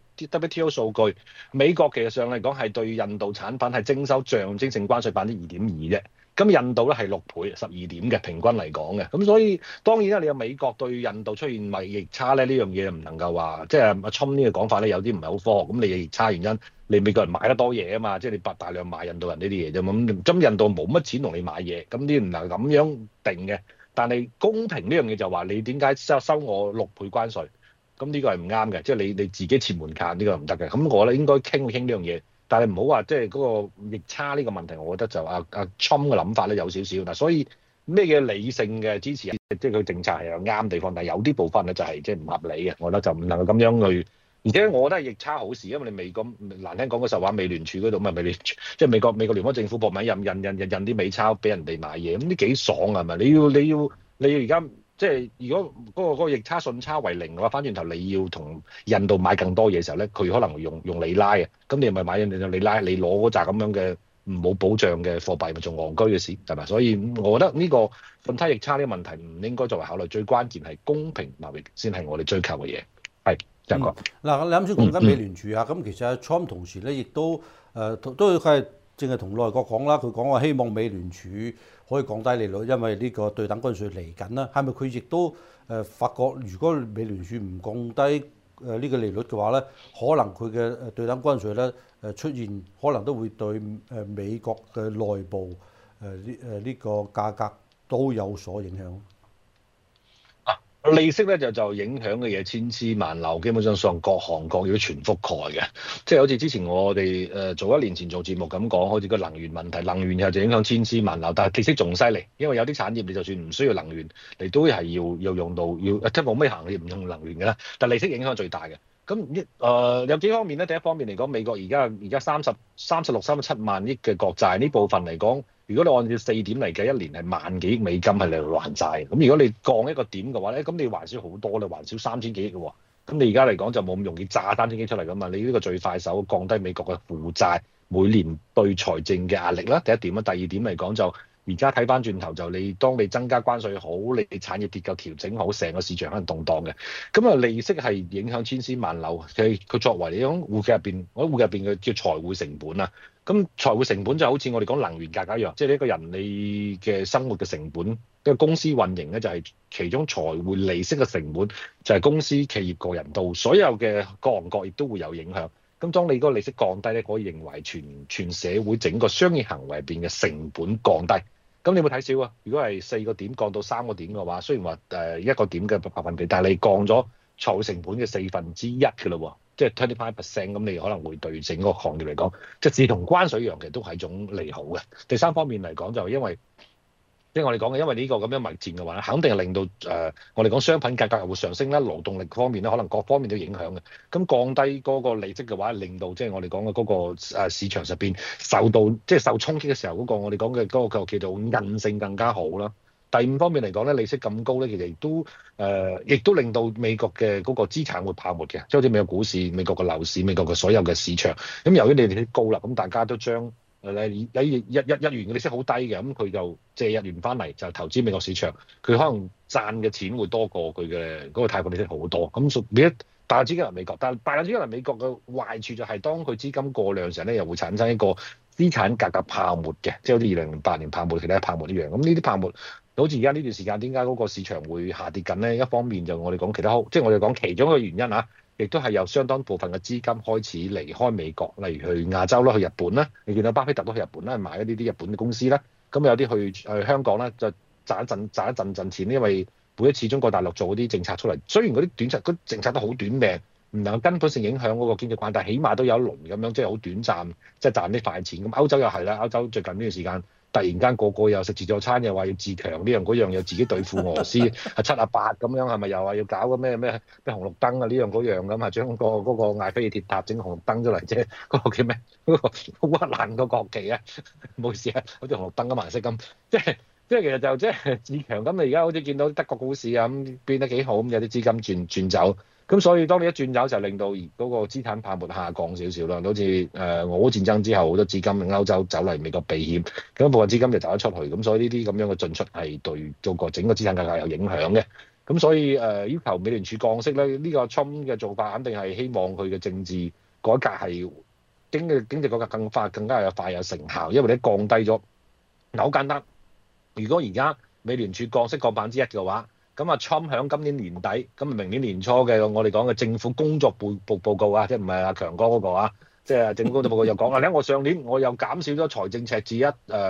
WTO 數據，美國其實上嚟講係對印度產品係徵收象徵性關稅2.2%啫。咁印度咧係6倍12點嘅平均嚟講嘅。咁所以當然啦，你有美國對印度出現貿易逆差咧，呢樣嘢唔能夠話即係阿 Trump 呢個講法咧，有啲唔係好科學。咁你嘅逆差原因，你美國人買得多嘢啊嘛，即係你大量買印度人呢啲嘢啫嘛。咁印度冇乜錢同你買嘢，咁呢唔係咁樣定嘅。但係公平呢樣嘢就話你點解收我6倍關稅？咁呢個係唔啱嘅，即係你自己設門檻呢個唔得嘅。咁我咧應該傾呢樣嘢。但係唔好話即係嗰個逆差呢個問題，我覺得就阿 Trump 嘅諗法咧有少少嗱，所以咩嘅理性嘅支持，即係佢政策係有啱地方，但係有啲部分咧就係即係唔合理嘅，我覺得就唔能夠咁樣去。而且我覺得係逆差好事，因為你美國難聽講嗰實話，美聯儲嗰度咪美聯儲，即係美國聯邦政府搏命印啲美鈔俾人哋買嘢，咁啲幾爽係咪？你而家。即係如果嗰個逆差順差為零嘅話，翻轉頭你要同印度買更多嘢嘅時候咧，佢可能會用里拉嘅，咁你咪買印度里拉，你攞嗰扎咁樣嘅冇保障嘅貨幣咪仲戇居嘅事係咪？所以我覺得呢個順差逆差呢個問題唔應該作為考慮，最關鍵係公平貿易先係我哋追求嘅嘢。係，就係講嗱，你啱先講緊美聯儲啊，咁其實阿 Trump 同時咧亦都都係淨係同內閣講啦，佢講話希望美聯儲可以降低利率，因為呢個對等關稅嚟緊啦。係咪佢亦都發覺，如果美聯儲唔降低呢個利率嘅話咧，可能佢嘅對等關稅咧出現，可能都會對美國嘅內部呢個價格都有所影響。 利息咧就影響嘅嘢千絲萬縷，基本上上各行各業都全覆蓋嘅。即係好似之前我哋早1年前做節目咁講，好似個能源問題，能源又就影響千絲萬縷。但係利息仲犀利，因為有啲產業你就算唔需要能源，你都係要用到即係冇咩行業唔用能源嘅啦。但係利息影響最大嘅。咁有幾方面咧？第一方面嚟講，美國而家36、37萬億嘅國債呢部分嚟講。如果你按照4點嚟計，一年係1萬幾億美金係嚟還債。咁如果你降一個點嘅話咧，咁你還少好多咧，還少3000幾億嘅喎。咁你而家嚟講就冇咁容易炸3000幾億出嚟噶嘛？你呢個最快手降低美國嘅負債， 每年對財政嘅壓力啦，第一點啦。第二點嚟講就而家睇翻轉頭就當你增加關稅好，你產業結構調整好，成個市場可能動盪嘅。咁啊，利息係影響千絲萬縷。佢作為你講會計入邊，我喺會計入邊嘅叫財匯成本啊。咁財匯成本就好似我哋講能源價格一樣，即係呢個人你嘅生活嘅成本，呢個公司運營咧就係其中財匯利息嘅成本，就係公司企業個人度所有嘅各行各業都會有影響。咁當你嗰個利息降低咧，可以認為全社會整個商業行為入邊嘅成本降低。咁你有冇睇少啊？如果係4個點降到3個點嘅話，雖然話1個點嘅百分比，但係你降咗財務成本嘅1/4嘅咯喎，即係 25%。咁你可能會對整個行業嚟講，即係自同關稅一樣，其實都係一種利好嘅。第三方面嚟講，就因為即係我哋講嘅，因為呢個咁樣貿易戰嘅話咧，肯定係令到我哋講商品價格又會上升啦，勞動力方面咧，可能各方面都影響嘅。咁降低嗰個利息嘅話，令到即係我哋講嘅嗰個市場上邊受衝擊嘅時候，嗰個我哋講嘅嗰個叫做韌性更加好啦。第5方面嚟講咧，利息咁高咧，其實亦都令到美國嘅嗰個資產會泡沫嘅，即係好似美國股市、美國嘅樓市、美國嘅所有嘅市場。咁由於你利息高啦，咁大家都將日元嘅利息好低嘅，咁佢就借日元翻嚟就投資美國市場，佢可能賺嘅錢會多過佢嘅嗰個貸款利息好多，咁所以大量資金嚟美國，但係大量資金嚟美國嘅壞處就係當佢資金過量時候咧，又會產生一個資產價格泡沫嘅，即係好似2008年泡沫其他泡沫一樣。咁呢啲泡沫好似而家呢段時間點解嗰個市場會下跌緊咧？一方面就我哋講其他，即係我哋講其中一個原因啊。亦都係有相當部分嘅資金開始離開美國，例如去亞洲啦、去日本啦。你見到巴菲特都去日本啦，買一啲日本嘅公司啦。咁有啲去香港咧，就賺一陣錢，因為每一次中國大陸做嗰啲政策出嚟，雖然嗰啲政策都好短命，唔能夠根本性影響嗰個經濟關係，但係起碼都有一輪咁樣，即係好短暫，即係賺啲快錢。咁歐洲又係啦，歐洲最近呢段時間。突然間個個又食自助餐，又話要自強呢樣嗰樣，又自己對付俄羅斯係7啊8咁樣，係咪又話要搞個咩紅綠燈啊呢樣嗰樣咁啊？將嗰個艾菲爾鐵塔整紅綠燈出嚟啫，嗰個叫咩？嗰個烏克蘭個國旗啊，唔好意思啊，好似紅綠燈咁顏色咁，即係其實就即係自強咁。你而家好似見到德國股市啊咁變得幾好，咁有啲資金轉走。咁所以當你一轉走就令到嗰個資產泡沫下降少少啦，好似俄烏戰爭之後好多資金歐洲走嚟美國避險，咁部分資金就走咗出去，咁所以呢啲咁樣嘅進出係對嗰個整個資產價格有影響嘅。咁所以要求美聯儲降息咧，呢個 Trump 嘅做法肯定係希望佢嘅政治改革係經濟改革更加有快有成效，因為你降低咗嗱好簡單。如果而家美聯儲降息降1%嘅話，咁啊，Trump 響今年年底，咁啊明年年初嘅我哋講嘅政府工作報告啊，即係唔係阿強哥嗰個啊，即係政府工作報告又講啦，我上年我又減少咗財政赤字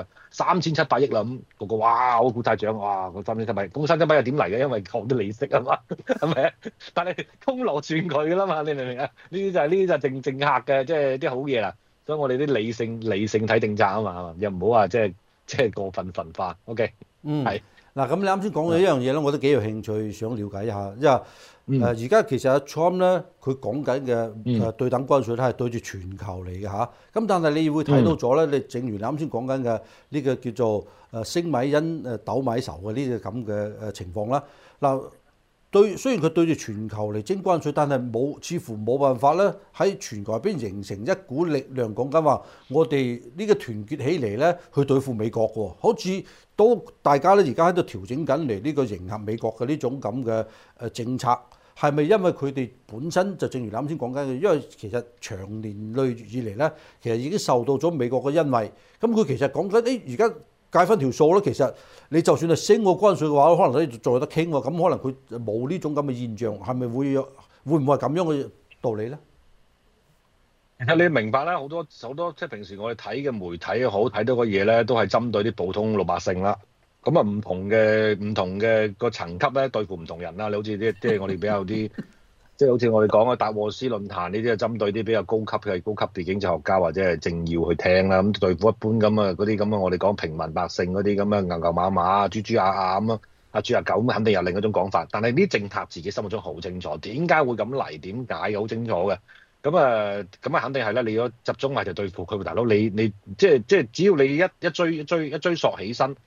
3700億啦，咁個哇好鼓晒掌，哇個3700億，咁3700億又點嚟嘅？因為降啲利息啊嘛，係咪？但係通羅算佢噶啦嘛，你明唔明啊？呢啲就係政客嘅，即係啲好嘢啦。所以我哋啲理性睇政策啊嘛，又唔好話即係過分分化。OK，係。 嗱，咁你啱先講嘅一樣嘢咧，我都幾有興趣想了解一下，因為而家其實阿 Trump 咧，佢講緊嘅對等關稅咧係對住全球嚟嘅嚇。咁但係你會睇到咗咧，你正如你啱先講緊嘅呢個叫做升米因斗米仇嘅呢個咁嘅情況啦。嗱，雖然佢對住全球嚟徵關稅，但係似乎冇辦法咧喺全球入邊形成一股力量，講緊話我哋呢個團結起嚟咧去對付美國喎，好似大家咧而家喺度調整緊嚟呢個迎合美國嘅呢種咁嘅政策，係咪因為佢哋本身就正如你啱先講緊嘅，因為其實長年累月以嚟咧，其實已經受到咗美國嘅恩惠，咁佢其實講緊而家計翻條數咧，其實你就算係升個關稅嘅話，可能你仲有得傾喎。咁可能佢冇呢種咁嘅現象，係咪會唔會係咁樣嘅道理咧？ 其實你明白啦，好多即係平時我哋睇嘅媒體好睇到嘅嘢咧，都係針對啲普通老百姓啦。咁啊唔同嘅個層級咧，對付唔同人啦。你好似即係我哋比較啲。即係好似我哋講嘅達沃斯論壇呢啲係針對啲比較高級嘅經濟學家或者係政要去聽啦，咁對付一般咁啊嗰啲咁啊我哋講平民百姓嗰啲咁啊牛馬馬豬豬鴨鴨咁啊阿豬阿狗咁肯定有另一種講法，但係呢啲政客自己心目中好清楚點解會咁嚟，點解好清楚嘅。咁啊肯定係咧，你如果集中埋就對付佢，大佬你即係只要你一追索起身。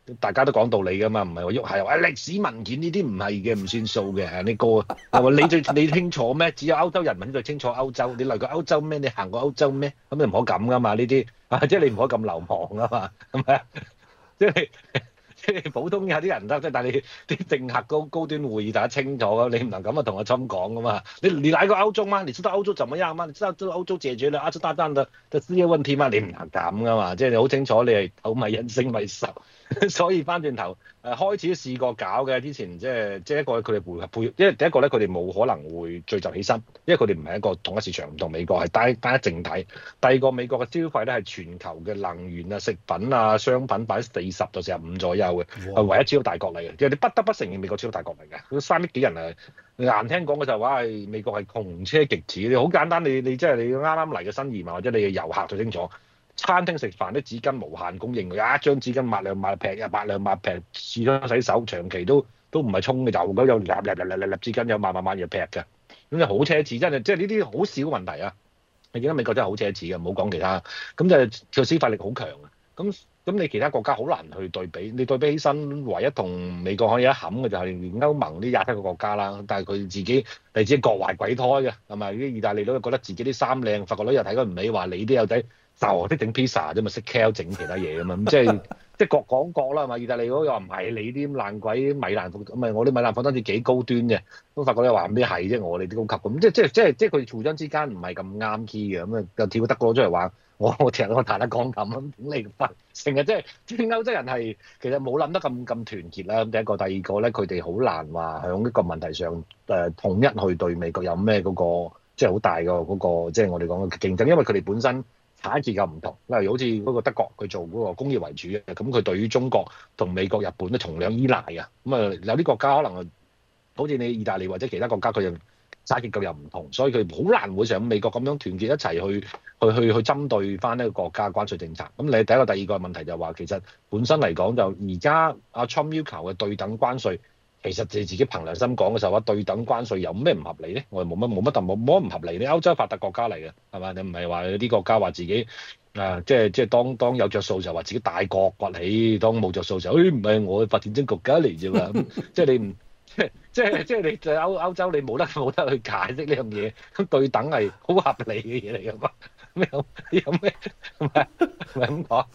大家都講道理㗎嘛，唔係話喐係話歷史文件呢啲唔係嘅，唔算數嘅。你個係話你清楚咩？只有歐洲人民先最清楚歐洲。你嚟過歐洲咩？你行過歐洲咩？咁你唔可以咁㗎嘛？呢啲即係你唔可以咁流氓㗎嘛？係咪啊？即係即係普通有啲人得，但係你啲政客高端會議大家清楚㗎，你唔能咁啊同阿侵講㗎嘛？你來過歐洲嗎？你知道歐洲怎麼樣嗎？你知道歐洲解決了亞洲大戰的世界問題嗎？你唔能咁㗎嘛？即係你好清楚你係口咪人性咪仇。所以翻轉頭開始試過搞嘅，之前即係一個佢哋配，因為第一個咧佢哋冇可能會聚集起身，因為佢哋唔係一個同一市場，唔同美國係單一整體。第二個美國嘅消費咧係全球嘅能源啊、食品啊、商品擺40到45左右嘅，係唯一超級大國嚟嘅。即係你不得不承認美國超級大國嚟嘅，佢3億幾人啊！難聽講嘅就係話係美國係窮車極侈，你好簡單，你即係你啱啱嚟嘅新移民或者你嘅遊客最清楚。餐廳食飯啲紙巾無限供應嘅，一張紙巾抹兩抹劈，抹兩抹劈，廁所洗手長期都唔係沖嘅，有粒紙巾有慢要劈嘅，咁就好奢侈，真係即係呢啲好少問題啊！你見到美國真係好奢侈嘅，唔好講其他，咁就佢消費力好強啊！咁你其他國家好難去對比，你對比起身，唯一同美國可以一冚嘅就係歐盟呢27個國家啦，但係佢自己你知各懷鬼胎嘅，係咪？啲意大利佬又覺得自己啲衫靚，法國佬又睇佢唔起，話你啲友仔。就識整 pizza 啫嘛，識 cal 整其他嘢啊嘛，咁即係各講各啦，係嘛？意大利嗰個又唔係你啲爛鬼米蘭貨，唔係我啲米蘭貨單止幾高端嘅，都發覺你話咩係啫？我哋啲高級咁，即係佢哋互相之間唔係咁啱 key 嘅，咁啊又跳德國出嚟話我踢我彈得鋼琴咁，頂你個肺！成日即係歐洲人係其實冇諗得咁團結啦。第一個，第二個咧，佢哋好難話響呢個問題上統一去對美國有咩嗰個即係好大嘅嗰個即係我哋講嘅競爭，因為佢哋本身。產業又唔同，例如好似嗰個德國佢做嗰個工業為主嘅，咁佢對於中國同美國、日本都同樣依賴嘅。咁啊有啲國家可能好似你意大利或者其他國家，佢又產業結構又唔同，所以佢好難會像美國咁樣團結一齊去針對翻呢個國家關稅政策。咁你第一個、第二個問題就係話，其實本身嚟講就而家阿 Trump 要求嘅對等關稅。其實你自己憑良心講嘅時候話對等關稅有咩唔合理咧？我哋冇乜唔合理。你歐洲發達國家嚟嘅係嘛？你唔係話有啲國家話自己即係當有着數就話自己大國崛起，當冇着數就唔係我發展中國家嚟啫嘛。即係你唔即係你歐洲你冇得去解釋呢樣嘢。咁對等係好合理嘅嘢嚟㗎嘛？有咩唔係咁講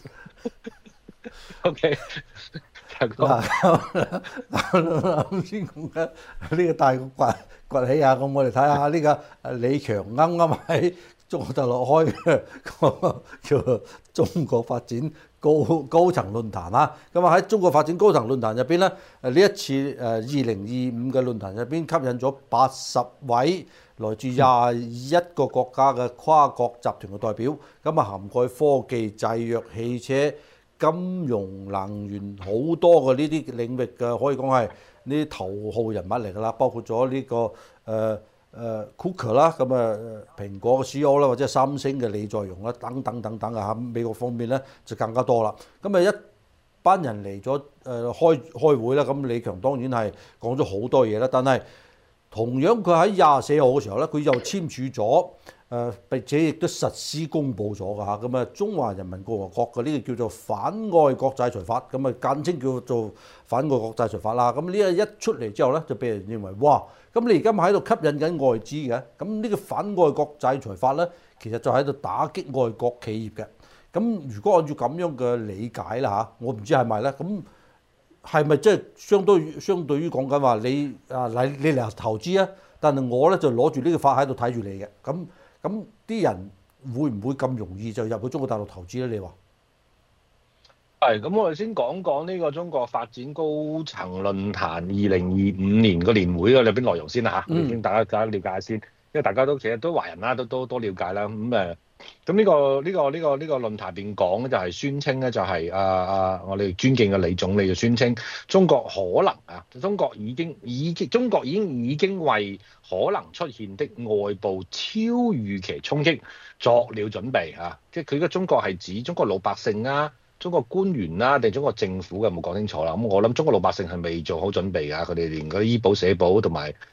？OK。 嗱，啱先講緊呢個大國崛起啊，咁我哋睇下呢個李強啱啱喺中國大陸開嘅個叫做中國發展高層論壇啊，咁啊喺中國發展高層論壇入邊咧，呢一次2025嘅論壇入邊吸引咗80位來自21個國家嘅跨國集團嘅代表，咁啊涵蓋科技、製藥、汽車、金融、能源好多嘅呢啲領域嘅，可以講係呢啲頭號人物嚟㗎啦，包括咗呢個Cook 啦，咁蘋果嘅 CEO 啦，或者三星嘅李在鎔啦，等等啊，美國方面咧就更加多啦。咁一班人嚟咗開會啦，咁李強當然係講咗好多嘢啦，但係同樣佢喺24號嘅時候咧，佢又簽署咗。並且亦都實施公佈咗㗎嚇，咁啊中華人民共和國嘅呢個叫做反外國制裁法，咁啊簡稱叫做反外國制裁法啦。咁呢個一出嚟之後咧，就被人認為哇，咁你而家咪喺度吸引緊外資嘅，咁呢個反外國制裁法咧，其實就喺度打擊外國企業嘅。咁如果按照咁樣嘅理解啦嚇，我唔知係咪咧，咁係咪即係相對於講緊話你嚟投資啊？但係我咧就攞住呢個法喺度睇住你嘅咁啲人會唔會咁容易就入去中國大陸投資咧？你話係咁，我哋先講講呢個中國發展高層論壇2025年個年會嘅裏邊內容先啦嚇，先大家了解下先，因為大家都其實都華人啦，都了解啦。咁呢個論壇入邊講咧，就係宣稱咧，就係我哋尊敬嘅李總理就宣稱中國可能中國已經為可能出現的外部超預期衝擊作了準備啊！即係佢嘅中國係指中國老百姓啊、中國官員啦，定中國政府嘅冇講清楚啦。咁我諗中國老百姓係未做好準備㗎，佢哋連嗰啲醫保社保同埋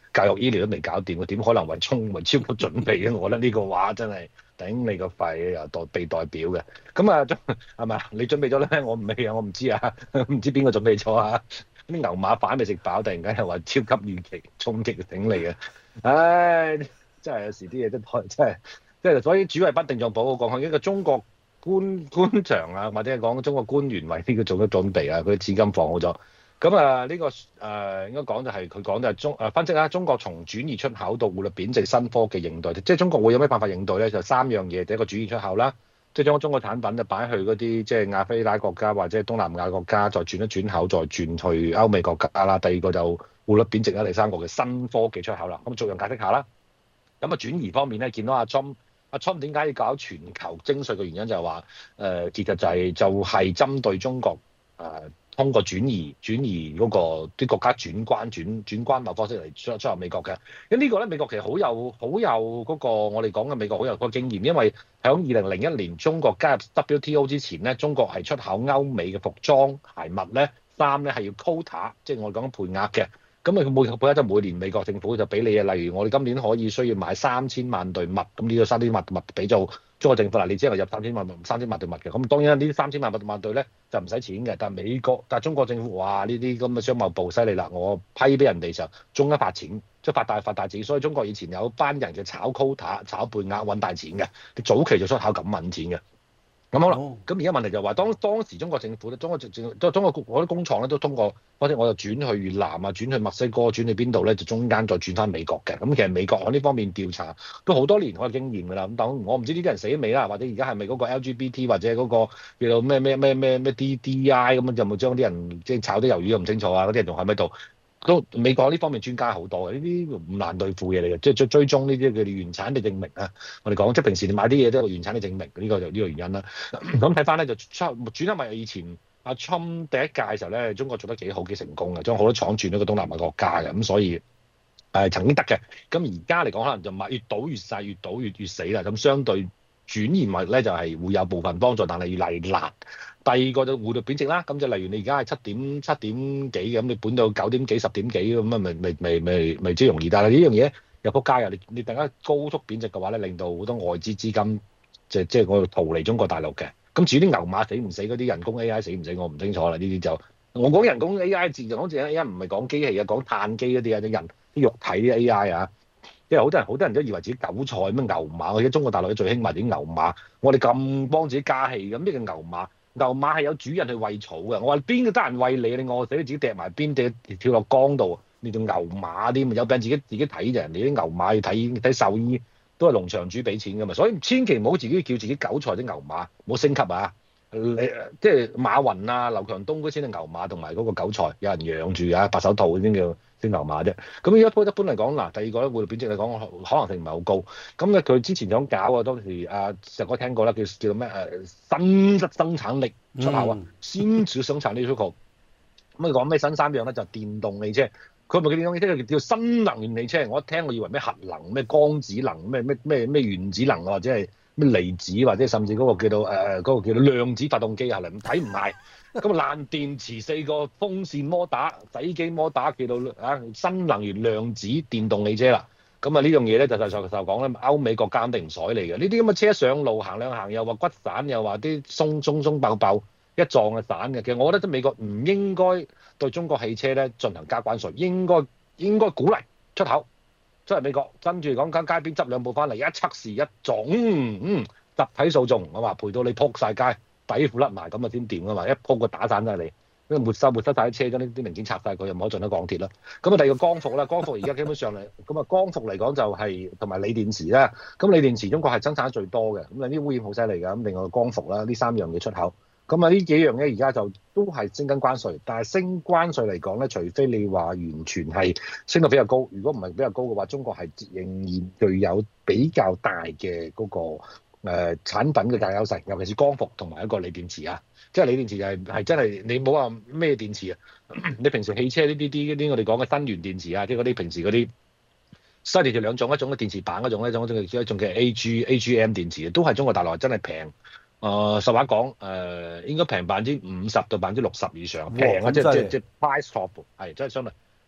教育醫療都未搞掂，點可能為超級準備咧？我覺得呢個話真係頂你個肺，又被代表嘅。咁啊，係咪啊？你準備咗咧？我未啊，我唔知啊，唔知邊個準備咗啊？啲牛馬飯未食飽，突然間又話超級預期衝擊頂你嘅，唉，真係有時啲嘢真係，所以主謂不定將保我講，一個中國官場啊，或者係講中國官員為呢個做咗準備啊，佢資金放好咗。咁啊，呢個應該講就係佢講就係分析啦，中國從轉移出口到匯率貶值新科技應對，即係中國會有咩辦法應對咧？就三樣嘢，第一個轉移出口啦，即係將中國產品就擺去嗰啲即係亞非拉國家或者東南亞國家，再轉一轉口，再轉去歐美國家啦。第二個就匯率貶值啦，第三個嘅新科技出口啦。咁逐樣解釋下啦。咁啊轉移方面咧，見到阿 Trump 點解要搞全球徵稅嘅原因就係話其實就係針對中國通過轉移嗰個啲國家轉關貿方式嚟出入美國嘅。咁呢個咧美國其實好有嗰個我哋講嘅美國好有嗰個經驗，因為喺2001年中國加入 WTO 之前咧，中國係出口歐美嘅服裝鞋襪咧衫咧係要 quota， 即係我哋講配額嘅。咁啊，佢配額就每年美國政府就俾你啊。例如我哋今年可以需要買3000萬對襪，咁呢個3000萬對襪俾做中國政府啦。你只係入3000萬對襪嘅。咁當然啦，呢啲3000萬對咧就唔使錢嘅。但係中國政府哇呢啲咁嘅商貿部犀利啦，我批俾人哋就中一發錢，即係發大錢。所以中國以前有班人嘅炒 quota、炒配額揾大錢嘅，早期就出口咁揾錢嘅。咁好啦，咁而家問題就係話，當時中國政府咧，中國嗰啲工廠咧都通過，或者我就轉去越南啊，轉去墨西哥，轉去邊度咧，就中間再轉翻美國嘅。咁其實美國喺呢方面調查都好多年我有經驗㗎啦。咁等我唔知呢啲人死咗未啦，或者而家係咪嗰個 LGBT 或者嗰個叫做咩 DDI 咁樣，有冇將啲人即係炒啲魷魚咁唔清楚啊？嗰啲人仲喺咪度？都美國呢方面專家好多嘅，呢啲唔難對付嘢嚟嘅，即係追蹤呢啲叫原產地證明啊。我哋講即係平時你買啲嘢都有個原產地證明，呢個就呢個原因啦。咁睇翻咧就轉得咪以前阿 Trump 第一屆嘅時候咧，中國做得幾好幾成功嘅，將好多廠轉咗個東南亞國家嘅，咁所以曾經得嘅。咁而家嚟講可能就越倒越細，越倒越死啦。咁相對轉移物咧就係會有部分幫助，但係越嚟越難。第二個就匯率貶值啦，咁就例如你而家係七點幾嘅，咁你本到9點幾10點幾咁啊，咪最容易。但係呢樣嘢又撲街啊！你突然間高速貶值嘅話咧，令到好多外資資金即係我逃離中國大陸嘅。咁至於啲牛馬死唔死，嗰啲人工 AI 死唔死，我唔清楚啦。呢啲就我講人工 AI 字就講住 AI 唔係講機器啊，講碳機嗰啲啊，啲人啲肉體啲 AI 啊。因為好多人都以為自己韭菜咩牛馬，我而家中國大陸最興賣啲牛馬，我哋咁幫自己加氣咁咩叫牛馬？牛馬係有主人去餵草嘅，我話邊個得閒餵你？你餓死你自己掟埋邊，跳落江度，你做牛馬啲，有病自己睇就人哋啲牛馬要睇獸醫，都係農場主俾錢㗎嘛，所以千祈唔好自己叫自己韭菜啲牛馬，唔好升級啊！即係馬雲啊、劉強東嗰啲先係牛馬，同埋嗰個韭菜有人養住啊，白手套先叫牛馬啫。咁一般嚟講嗱，第二個咧匯率貶值嚟講，可能性唔係好高。咁咧佢之前想搞啊，當時石哥聽過啦，叫做咩新生產力出口啊，先至生產力出口。咁佢講咩新三樣咧？就電動汽車。佢咪叫電動汽車，叫新能源汽車。我一聽我以為咩核能、咩光子能、咩原子能或者係咩離子，或者甚至嗰個叫做量子發動機啊，嚟睇唔係。咁啊爛電池4個風扇摩打、洗機摩打，叫到新能源量子電動汽車啦。咁啊呢樣嘢咧就講咧，歐美國家肯定唔睬你嘅。呢啲咁嘅車上路行兩行，又話骨散，又話啲鬆爆爆，一撞就散嘅。其實我覺得美國唔應該對中國汽車咧進行加關稅，應該鼓勵出口美國，跟住講緊街邊執兩部翻嚟，一測試一撞，集體訴訟，我話賠到你撲晒街，底褲甩埋咁啊先掂㗎嘛，一鋪個打散晒你，跟住沒收晒啲車，將啲零件拆晒佢，又唔可以進得港鐵啦。咁啊第二個光伏啦，光伏而家基本上嚟，咁啊光伏嚟講就係同埋鋰電池啦。咁鋰電池中國係生產得最多嘅，咁啊啲污染好犀利㗎。咁另外光伏啦，呢3樣嘢出口。咁啊呢幾樣咧而家就都係升緊關稅，但係升關稅嚟講咧，除非你話完全係升到比較高，如果唔係比較高嘅話，中國係仍然具有比較大嘅嗰個產品嘅價優勢，尤其是光伏同埋一個鋰電池啊。即係鋰電池係真係你冇話咩電池啊，你平時汽車呢啲我哋講嘅新源電池啊，即係嗰啲平時嗰啲犀利就兩種，一種嘅電池板嗰種，一種嘅 AGM 電池，都係中國大陸真係平。實話講，應該平50%到60%以上，平啊！即係 price top 係真係相對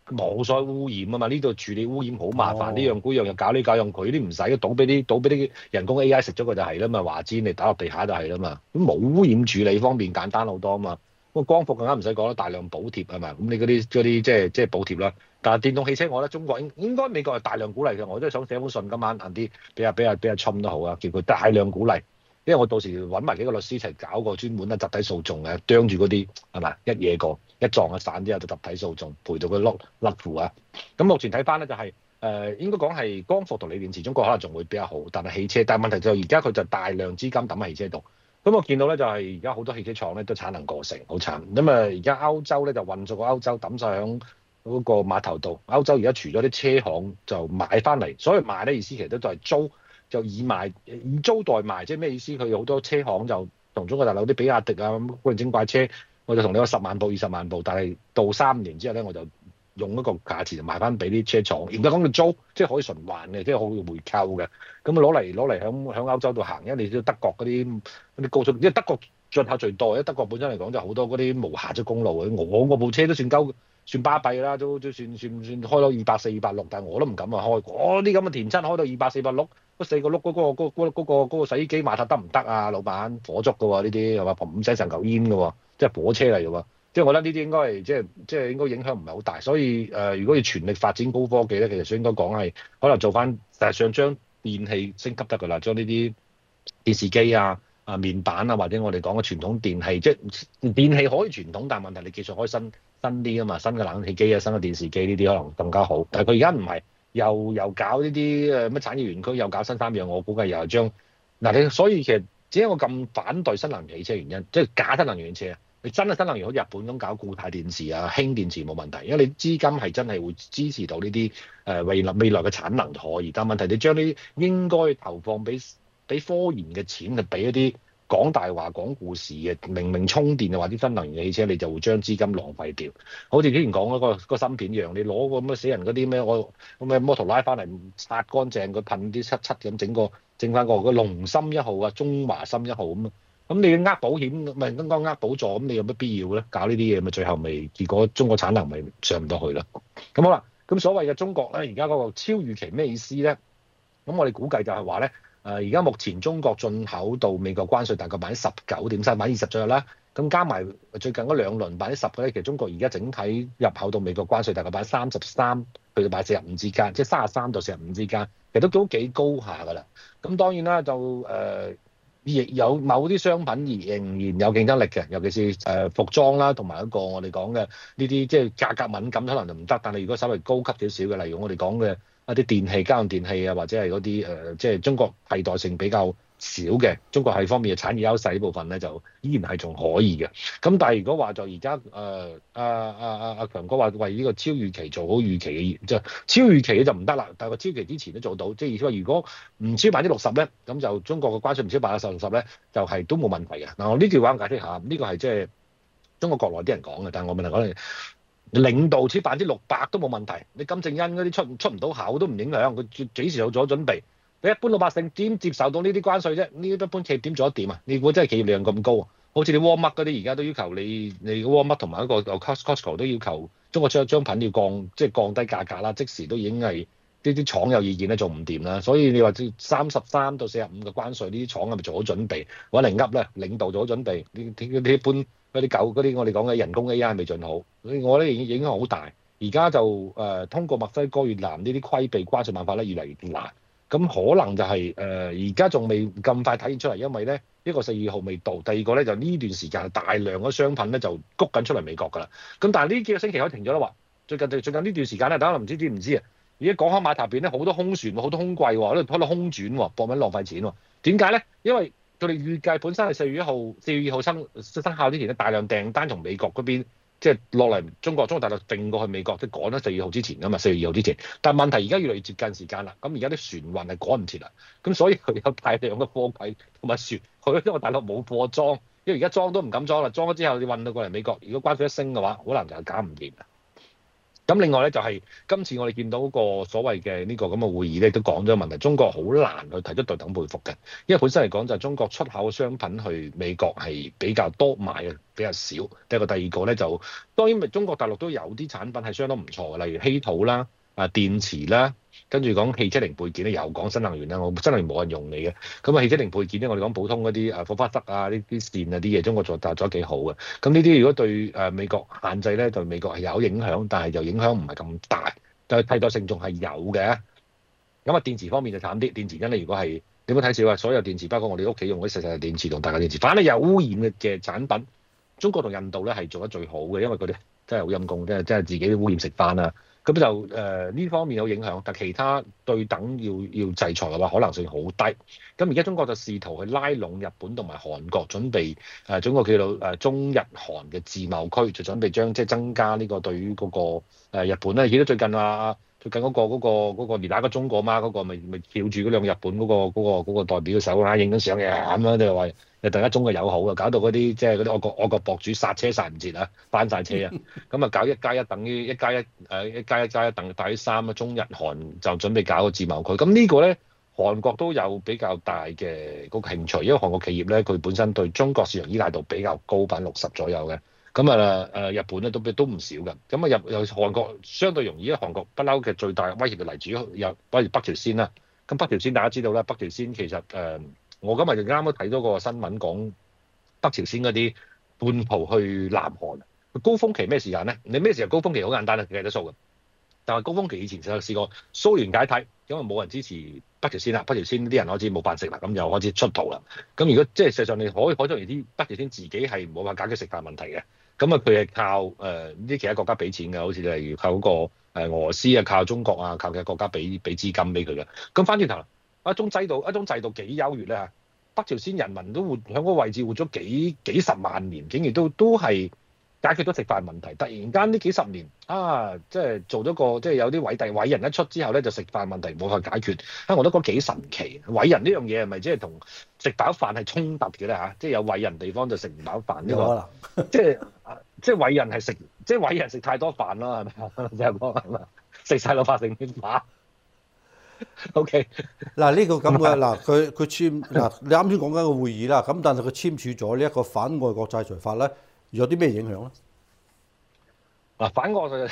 冇所謂污染啊嘛，呢度處理污染好麻煩，呢哦， 樣嗰樣又搞呢搞樣，佢啲唔使，倒俾啲人工 AI 食咗佢就係啦嘛，話知你打落地下就係啦嘛，咁冇污染處理方面簡單好多啊嘛。咁光伏更加唔使講啦，大量補貼係咪？咁你嗰啲即係補貼啦。但係電動汽車，我覺得中國應該美國係大量鼓勵嘅，我都係想寫封信今晚晏啲俾阿侵都好啊，叫佢大量鼓勵。因為我到時揾埋幾個律師一齊搞個專門集體訴訟嘅，啄住嗰啲係咪一嘢過一撞一散之後就集體訴訟，賠到佢甩褲啊！咁目前睇翻咧就係、應該講係光伏同鋰電池，中國可能仲會比較好，但係汽車，但係問題就而家佢就大量資金抌喺汽車度。咁我見到咧就係而家好多汽車廠咧都產能過剩，好慘。咁啊而家歐洲咧就運咗個歐洲抌晒響嗰個碼頭度。歐洲而家除咗啲車行就買翻嚟，所以賣咧意思其實都係租。就以租代賣，即係咩意思？佢有好多車行就同中國大陸啲比亞迪啊、古靈精怪車，我就同你講10萬部、20萬部，但係到3年之後咧，我就用一個價錢就賣翻俾啲車廠。而家講嘅租，即係可以循環嘅，即係可以回購嘅。咁攞嚟響歐洲度行，因為你知道德國嗰啲高速，因為德國進口最多，因為德國本身嚟講就好多嗰啲無限嘅公路嘅。我部車都算巴閉啦，都算開到240、260，但係我都唔敢啊開。嗰啲咁嘅田七開到240、260，嗰4個轆嗰個洗衣機馬達得唔得啊？老闆火燭嘅喎，呢啲係嘛？唔使成嚿煙嘅喎，即係火車嚟嘅喎。即係我覺得呢啲應該係即係應該影響唔係好大，所以如果要全力發展高科技咧，其實應該講係可能做翻實際上將電器升級得㗎啦，將呢啲電視機面板或者我哋講嘅傳統電器，即係電器可以傳統，但係問題你技術可以新啲啊嘛，新嘅冷氣機新嘅電視機呢啲可能更加好。但係佢而家唔係，又搞呢啲乜產業園區，又搞新三樣，我估計又係將嗱你，所以其實只係我咁反對新能源汽車原因，即係假新能源汽車啊！你真係新能源好似日本咁搞固態電池氫電池冇問題，因為你資金係真係會支持到呢啲未來嘅產能可以，但問題你將啲應該投放俾科研嘅錢，係俾一啲講大話講故事嘅，明明充電或者新能源嘅汽車，你就會將資金浪費掉。好似之前講嗰個芯片一樣，你攞個咁嘅死人嗰啲咩咁嘅摩托拉翻嚟擦乾淨，佢噴啲漆咁整翻個龍芯1號中華芯1號咁啊！咁你呃保險咪應該呃補助，咁你有乜必要咧？搞呢啲嘢咪最後咪結果中國產能咪上唔到去啦。咁好啦，咁所謂嘅中國咧，而家嗰個超預期咩意思咧？咁我哋估計就係話咧，而家目前中國進口到美國關稅大概19.3%、20%左右啦。咁加埋最近嗰2輪10%嘅咧，其實中國而家整體入口到美國關稅大概33%去到45之間，即係33到45之間，其實都幾高下㗎啦。咁當然啦，就亦有某啲商品而仍然有競爭力嘅，尤其是服裝啦，同埋一個我哋講嘅呢啲即係價格敏感可能就唔得，但係如果稍微高級少少嘅，例如我哋講嘅一啲電器、家用電器或者係嗰啲即係中國替代性比較少嘅，中國係方面嘅產業優勢呢部分咧，就依然係仲可以嘅。咁但係如果話就而家阿強哥話為呢個超預期做好預期嘅，即係超預期嘅就唔得啦。但係個超預期之前都做到，即係意思話如果唔超60%咧，咁就中國嘅關稅唔超60%咧，就係都冇問題嘅。嗱，我呢句話解釋下，呢個係即係中國國內啲人講嘅，但係我問題講係領導超600%都冇問題。你金正恩嗰啲出唔到口都唔影響，佢幾時有咗準備？你一般老百姓點接受到呢啲關稅啫？呢一般企業點做得掂啊？你估真係企業量咁高啊？好似你 Walmart 嗰啲而家都要求你 Walmart 同埋一個 Costco 都要求中國商品要即係降低價格啦，即時都已經係啲廠有意見咧，做唔掂啦。所以你話33到45嘅關稅，呢啲廠係咪做好準備？揾嚟噏咧，領導做好準備，呢一般嗰啲舊嗰啲我哋講嘅人工 AI 未盡好，所以我覺得影響好大。而家就通過墨西哥、越南呢啲規避關稅辦法咧，越嚟越難。咁可能就係而家仲未咁快體現出嚟，因為咧一個4月2號未到，第二個咧就呢段時間大量嘅商品咧就谷緊出嚟美國㗎啦。咁但係呢幾個星期可以停咗啦，話最近呢段時間咧，大家唔知唔知啊？而家港口碼頭邊咧好多空船，好多空櫃喎，喺度空轉喎，搏命浪費錢喎。點解咧？因為佢哋預計本身係4月2號生效之前咧，大量訂單從美國嗰邊。即係落嚟中國大陸定過去美國，即係趕喺4月2號之前㗎嘛，4月2號之前。但係問題而家越嚟越接近時間啦，咁而家啲船運係趕唔切啦，咁所以佢有大量嘅貨櫃同埋船，佢因為大陸冇貨裝，因為而家裝都唔敢裝啦，裝咗之後你運到過嚟美國，如果關稅一升嘅話，可能就係搞唔掂啦。 咁另外咧就係、今次我哋見到個所謂嘅呢個咁嘅會議咧，都講咗個問題，中國好難去提出對等賠付嘅，因為本身嚟講就係中國出口商品去美國係比較多，買嘅比較少。第一個，第二個咧就當然中國大陸都有啲產品係相當唔錯嘅，例如稀土啦、電池啦，跟住講汽車零配件咧，又講新能源啦，我新能源冇人用你嘅。咁汽車零配件咧，我哋講普通嗰啲火花塞啊、呢啲線啊啲嘢，中國做得幾好嘅。咁呢啲如果對美國限制咧，對美國係有影響，但係就影響唔係咁大，但係替代性仲係有嘅。咁電池方面就慘啲，電池真係如果係點樣睇少啊？所有電池包括我哋屋企用嗰啲細細電池同大嘅電池，反正有污染嘅產品，中國同印度咧係做得最好嘅，因為佢哋真係好陰功，真係自己污染食翻啦。咁就呢方面有影響，但其他對等要制裁嘅話，可能性好低。咁而家中國就試圖去拉攏日本同埋韓國，準備中國叫做中日韓嘅自貿區，就準備將即係增加呢個對於嗰個日本咧。記得最近嗰個你打個中國嘛，嗰個咪翹住嗰兩日本嗰個代表嘅手啦，影緊相嘅咁樣，就話大家中國友好啊，搞到嗰啲即係嗰啲外國博主剎車剎唔切啊，翻晒車啊，咁啊搞1+1等於1+1等於3啊，中日韓就準備搞個自貿區。咁呢個咧，韓國都有比較大嘅嗰個興趣，因為韓國企業咧佢本身對中國市場依賴度比較高，60%左右嘅。咁日本咧都唔少嘅。咁又韓國相對容易，因為韓國不嬲嘅最大威脅嘅例子有例如北朝鮮啦。咁北朝鮮大家知道啦，北朝鮮其實我今日就啱啱睇到個新聞講北朝鮮嗰啲叛徒去南韓，高峰期咩時間咧？你咩時候高峰期好簡單啦，計得數嘅。但係高峰期以前就試過蘇聯解體，因為冇人支持北朝鮮啦，北朝鮮啲人開始冇飯食啦，咁又開始出逃啦。咁如果即係事實上你可想而知，北朝鮮自己係冇辦法解決食飯問題嘅。咁佢係靠啲其他國家俾錢嘅，好似例如靠嗰個俄羅斯啊，靠中國啊，靠其他國家俾資金俾佢嘅。咁翻轉頭，一種制度幾優越咧嚇，北朝鮮人民都活喺嗰個位置活咗幾十萬年，竟然都係解決咗食飯問題。突然間呢幾十年即係做咗個即係有啲偉人一出之後咧，就食飯問題冇法解決。我覺得幾神奇。偉人呢樣嘢係咪即係同食飽飯係衝突嘅咧嚇？即係有偉人地方就食唔飽飯呢個，即係偉人係食，即係偉人食太多飯啦，係咪啊？就係講係嘛，食晒老飯剩麵飯。OK， 嗱呢個咁嘅嗱，佢簽嗱，你啱先講緊個會議啦，咁但係佢簽署咗呢一個反外國制裁法咧，有啲咩影響咧？ 反外國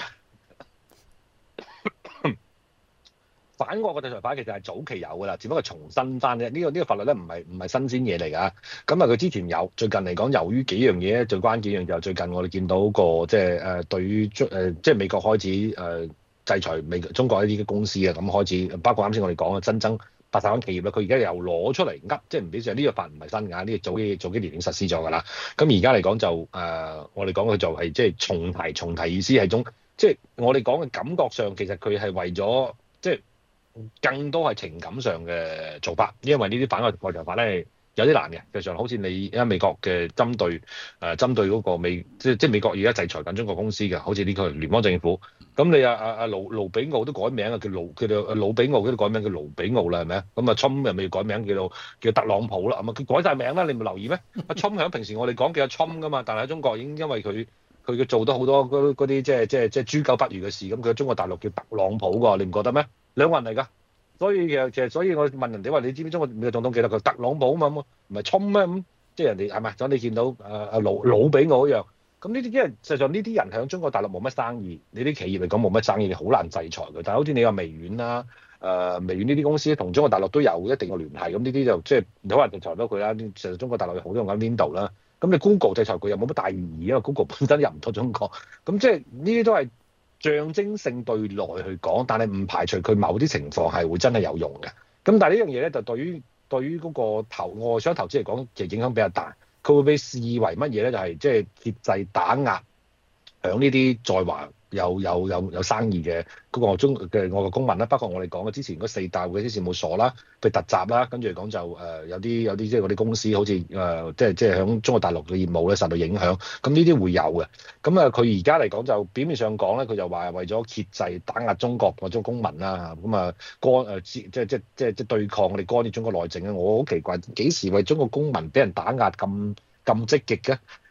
制裁法其實係早期有㗎啦，只不過重新翻啫。呢個法律咧唔係新鮮嘢嚟㗎。咁佢之前有，最近嚟講，由於幾樣嘢最關鍵一樣就係最近我哋見到個即係對於即係美國開始制裁中國一啲嘅公司啊，咁開始包括啱先我哋講嘅新增80間企業啦，佢而家又攞出嚟噏，即係唔俾上呢個法唔係新㗎，呢個早幾年已經實施咗㗎啦。咁而家嚟講就我哋講佢就係即係重提意思係種即係我哋講嘅感覺上，其實佢係為咗即係更多係情感上嘅做法，因為呢啲反外制裁法咧有啲難嘅。實際上好似你而家美國嘅針對嗰個即係美國而家制裁緊中國公司嘅，好似呢個聯邦政府。咁你盧比奧都改名啊，叫盧比奧都改名叫盧比奧啦，係咪啊？咁Trump又未改名叫特朗普啦，係咪？佢改晒名啦，你冇留意咩？Trump響平時我哋講叫Trump噶嘛，但係喺中國已經因為佢做得好多嗰啲即係豬狗不如嘅事，咁佢喺中國大陸叫特朗普㗎，你唔覺得咩？兩個人嚟㗎。所以其實所以我問人哋話，你知唔知中國美國總統記得佢特朗普啊嘛？唔係Trump咩？咁即係人哋係咪？咁你見到盧比奧一樣。咁呢啲因為實際上呢啲人喺中國大陸冇乜生意，你啲企業嚟講冇乜生意，你好難制裁佢。但係好似你話微軟啦，微軟呢啲公司同中國大陸都有一定嘅聯繫，咁呢啲就即係好難制裁到佢啦。其實中國大陸有好多用緊 Windows 啦，咁你 Google 制裁佢又冇乜大意義，因為 Google 本身入唔到中國。咁即係呢啲都係象徵性對內去講，但係唔排除佢某啲情況係會真係有用嘅。咁但係呢樣嘢咧，就對於嗰個外商投資嚟講，其實影響比較大。佢會被視為乜嘢咧？就係即係遏制打壓響呢啲在華有生意嘅嗰個外國公民啦。包括我哋講嘅之前嗰4大會計師事務所啦，譬如突襲啦，跟住嚟講就有啲即係嗰啲公司好似即係響中國大陸嘅業務咧受到影響。咁呢啲會有嘅。咁佢而家嚟講就表面上講咧，佢就話為咗遏制打壓中國或者公民啦，咁即係對抗我哋干預中國內政咧。我好奇怪，幾時為中國公民俾人打壓咁積極嘅？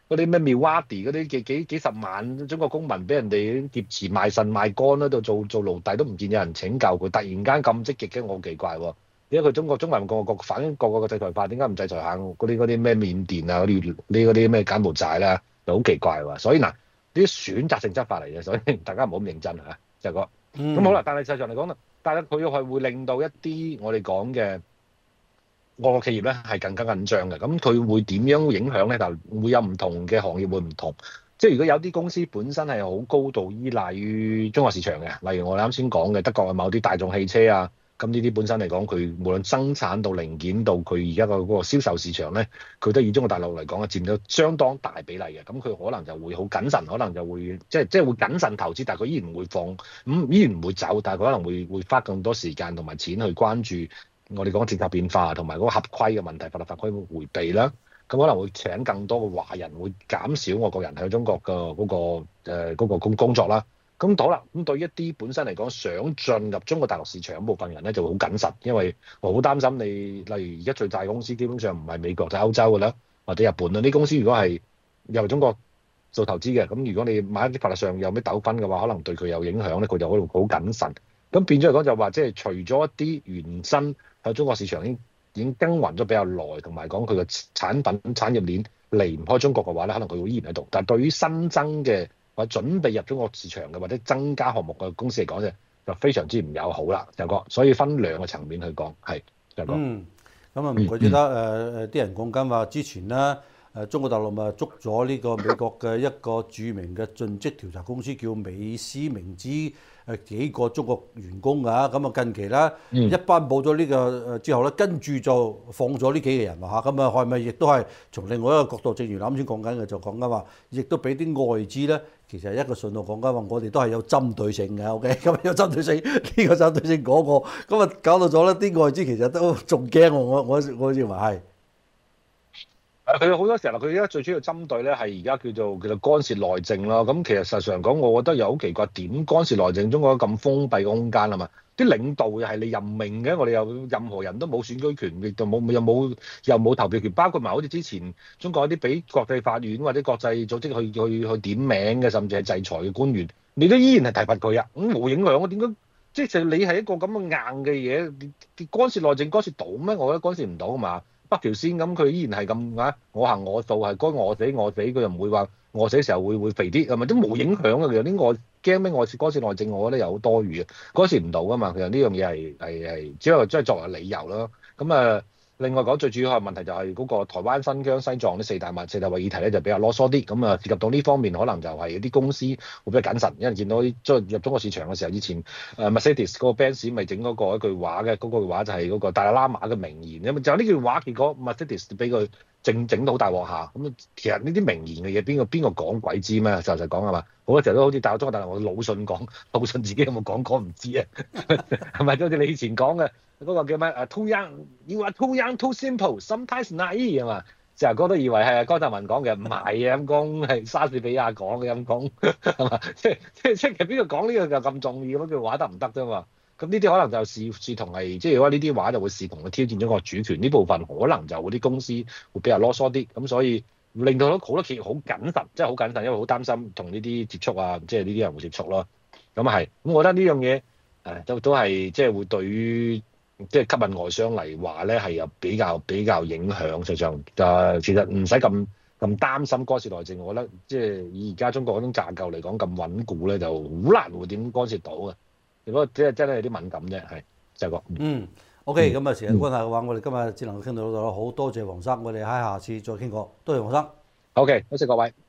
嗰啲咩 Milwaukee 嗰啲幾十萬中國公民俾人哋劫持賣腎賣肝喺度做奴隸，都唔見有人拯救佢，突然間咁積極嘅，我好奇怪喎。點解佢中華人民共和國反個個嘅制裁法，點解唔制裁下嗰啲咩緬甸啊嗰啲咩柬埔寨啦？就好奇怪喎。所以嗱，呢啲選擇性執法嚟嘅，所以大家唔好咁認真嚇，就係個。咁好啦，但係實際上嚟講，但係佢係會令到一啲我哋講嘅外國企業咧係更加緊張嘅。咁佢會點樣影響咧？就會有唔同嘅行業會唔同。即係如果有啲公司本身係好高度依賴於中國市場嘅，例如我哋啱先講嘅德國嘅某啲大眾汽車啊。咁呢啲本身嚟講，佢無論生產到零件到佢而家個嗰個銷售市場咧，佢都以中國大陸嚟講啊，佔咗相當大比例嘅。咁佢可能就會好謹慎，可能就會即係會謹慎投資，但係佢依然唔會依然唔會走，但係佢可能會花更多時間同埋錢去關注我哋講政策變化同埋嗰個合規嘅問題，法律法規會迴避啦。咁可能會請更多嘅華人，會減少外國人喺中國嘅嗰個工作啦。咁好啦，咁對一啲本身嚟講想進入中國大陸市場部分人咧，就會好謹慎，因為我好擔心你，例如而家最大公司基本上唔係美國就係歐洲㗎啦，或者日本啦。啲公司如果係入中國做投資嘅，咁如果你買一啲法律上有咩糾紛嘅話，可能對佢有影響咧，佢就可能好謹慎。咁變咗嚟講就話，即係除咗一啲原身喺中國市場已經耕耘咗比較耐，同埋講佢嘅產品產業鏈離唔開中國嘅話咧，可能佢會依然喺度。但係對於新增嘅或者準備入中國市場嘅或者增加項目嘅公司嚟講就非常之唔友好啦，就講。所以分兩個層面去講，係就講。 咁啊唔怪之得啲人講緊話之前啦，中國大陸咪捉咗呢個美國嘅一個著名嘅盡職調查公司叫美思明知幾個中國員工㗎，咁啊近期啦一頒布咗呢個之後咧，跟住就放咗呢幾個人話嚇，咁啊係咪亦都係從另外一個角度，正如啱先講緊嘅就講緊話，亦都俾啲外資咧，其實係一個信號講緊話，我哋都係有針對性嘅，OK，咁有針對性呢個針對性嗰個，咁啊搞到咗咧啲外資其實都仲驚喎，我認為係。 佢好多時候，佢而家最主要針對咧係而家叫做干涉內政咯。咁其實實際上講，我覺得又好奇怪，點干涉內政？中國咁封閉嘅空間啊嘛，啲領導又係你任命嘅，我哋又任何人都冇選舉權，亦都又冇投票權，包括埋好似之前中國一啲俾國際法院或者國際組織去點名嘅，甚至係制裁嘅官員，你都依然係提拔佢啊，咁冇影響啊？點解？即係你係一個咁嘅硬嘅嘢，干涉內政干涉到咩？我覺得干涉唔到啊嘛。北條先咁，佢依然係咁啊，我行我素，係該餓死，佢又唔會話餓死嘅時候會肥啲，係咪都冇影響嘅？其實啲外驚咩外事干涉內政，我覺得又好多餘啊，干涉唔到噶嘛。其實呢樣嘢係只不過即係作為理由咯。咁另外講最主要嘅問題就係嗰個台灣、新疆、西藏呢四大位議題咧，就比較囉嗦啲。咁涉及到呢方面，可能就係有啲公司會比較謹慎，因為見到入中國市場嘅時候，以前Mercedes 嗰個 Benz 咪整嗰個一句話嘅，嗰句話就係嗰個達賴喇嘛嘅名言。咁就呢句話，結果 Mercedes 俾佢整到好大鑊下。咁其實呢啲名言嘅嘢，邊個講鬼知咩？實講係嘛？好多時候都好似中國大陸我魯迅講，魯迅自己有冇講唔知啊？係咪？好似你以前講嘅。嗰個叫咩？Too young，you are too young，too simple，sometimes naive 係嘛？成日哥都以為係江澤民講嘅，唔係啊，咁講係莎士比亞講嘅，咁講係嘛？即係邊個講呢個就咁重要嗰句話得唔得啫嘛？咁呢啲可能就視同係即係如果呢啲話就會視同係挑戰咗個主權呢部分，可能就嗰啲公司會比較囉嗦啲，咁所以令到好多企業好謹慎，即係好謹慎，因為好擔心同呢啲接觸啊，即係呢啲人會接觸咯。咁係，咁我覺得呢樣嘢都係即係會對於。即係吸引外商嚟話咧，係有比較影響。實際上其實唔使咁擔心干涉內政。我覺得即係以而家中國嗰種架構嚟講咁穩固咧，就好難會點干涉到嘅。如果即係真係有啲敏感啫，係就係個。 OK，咁時間關係嘅話，我哋今日只能夠傾到呢度啦。好多謝黃生，我哋喺下次再傾過。多謝黃生。 OK，多謝各位。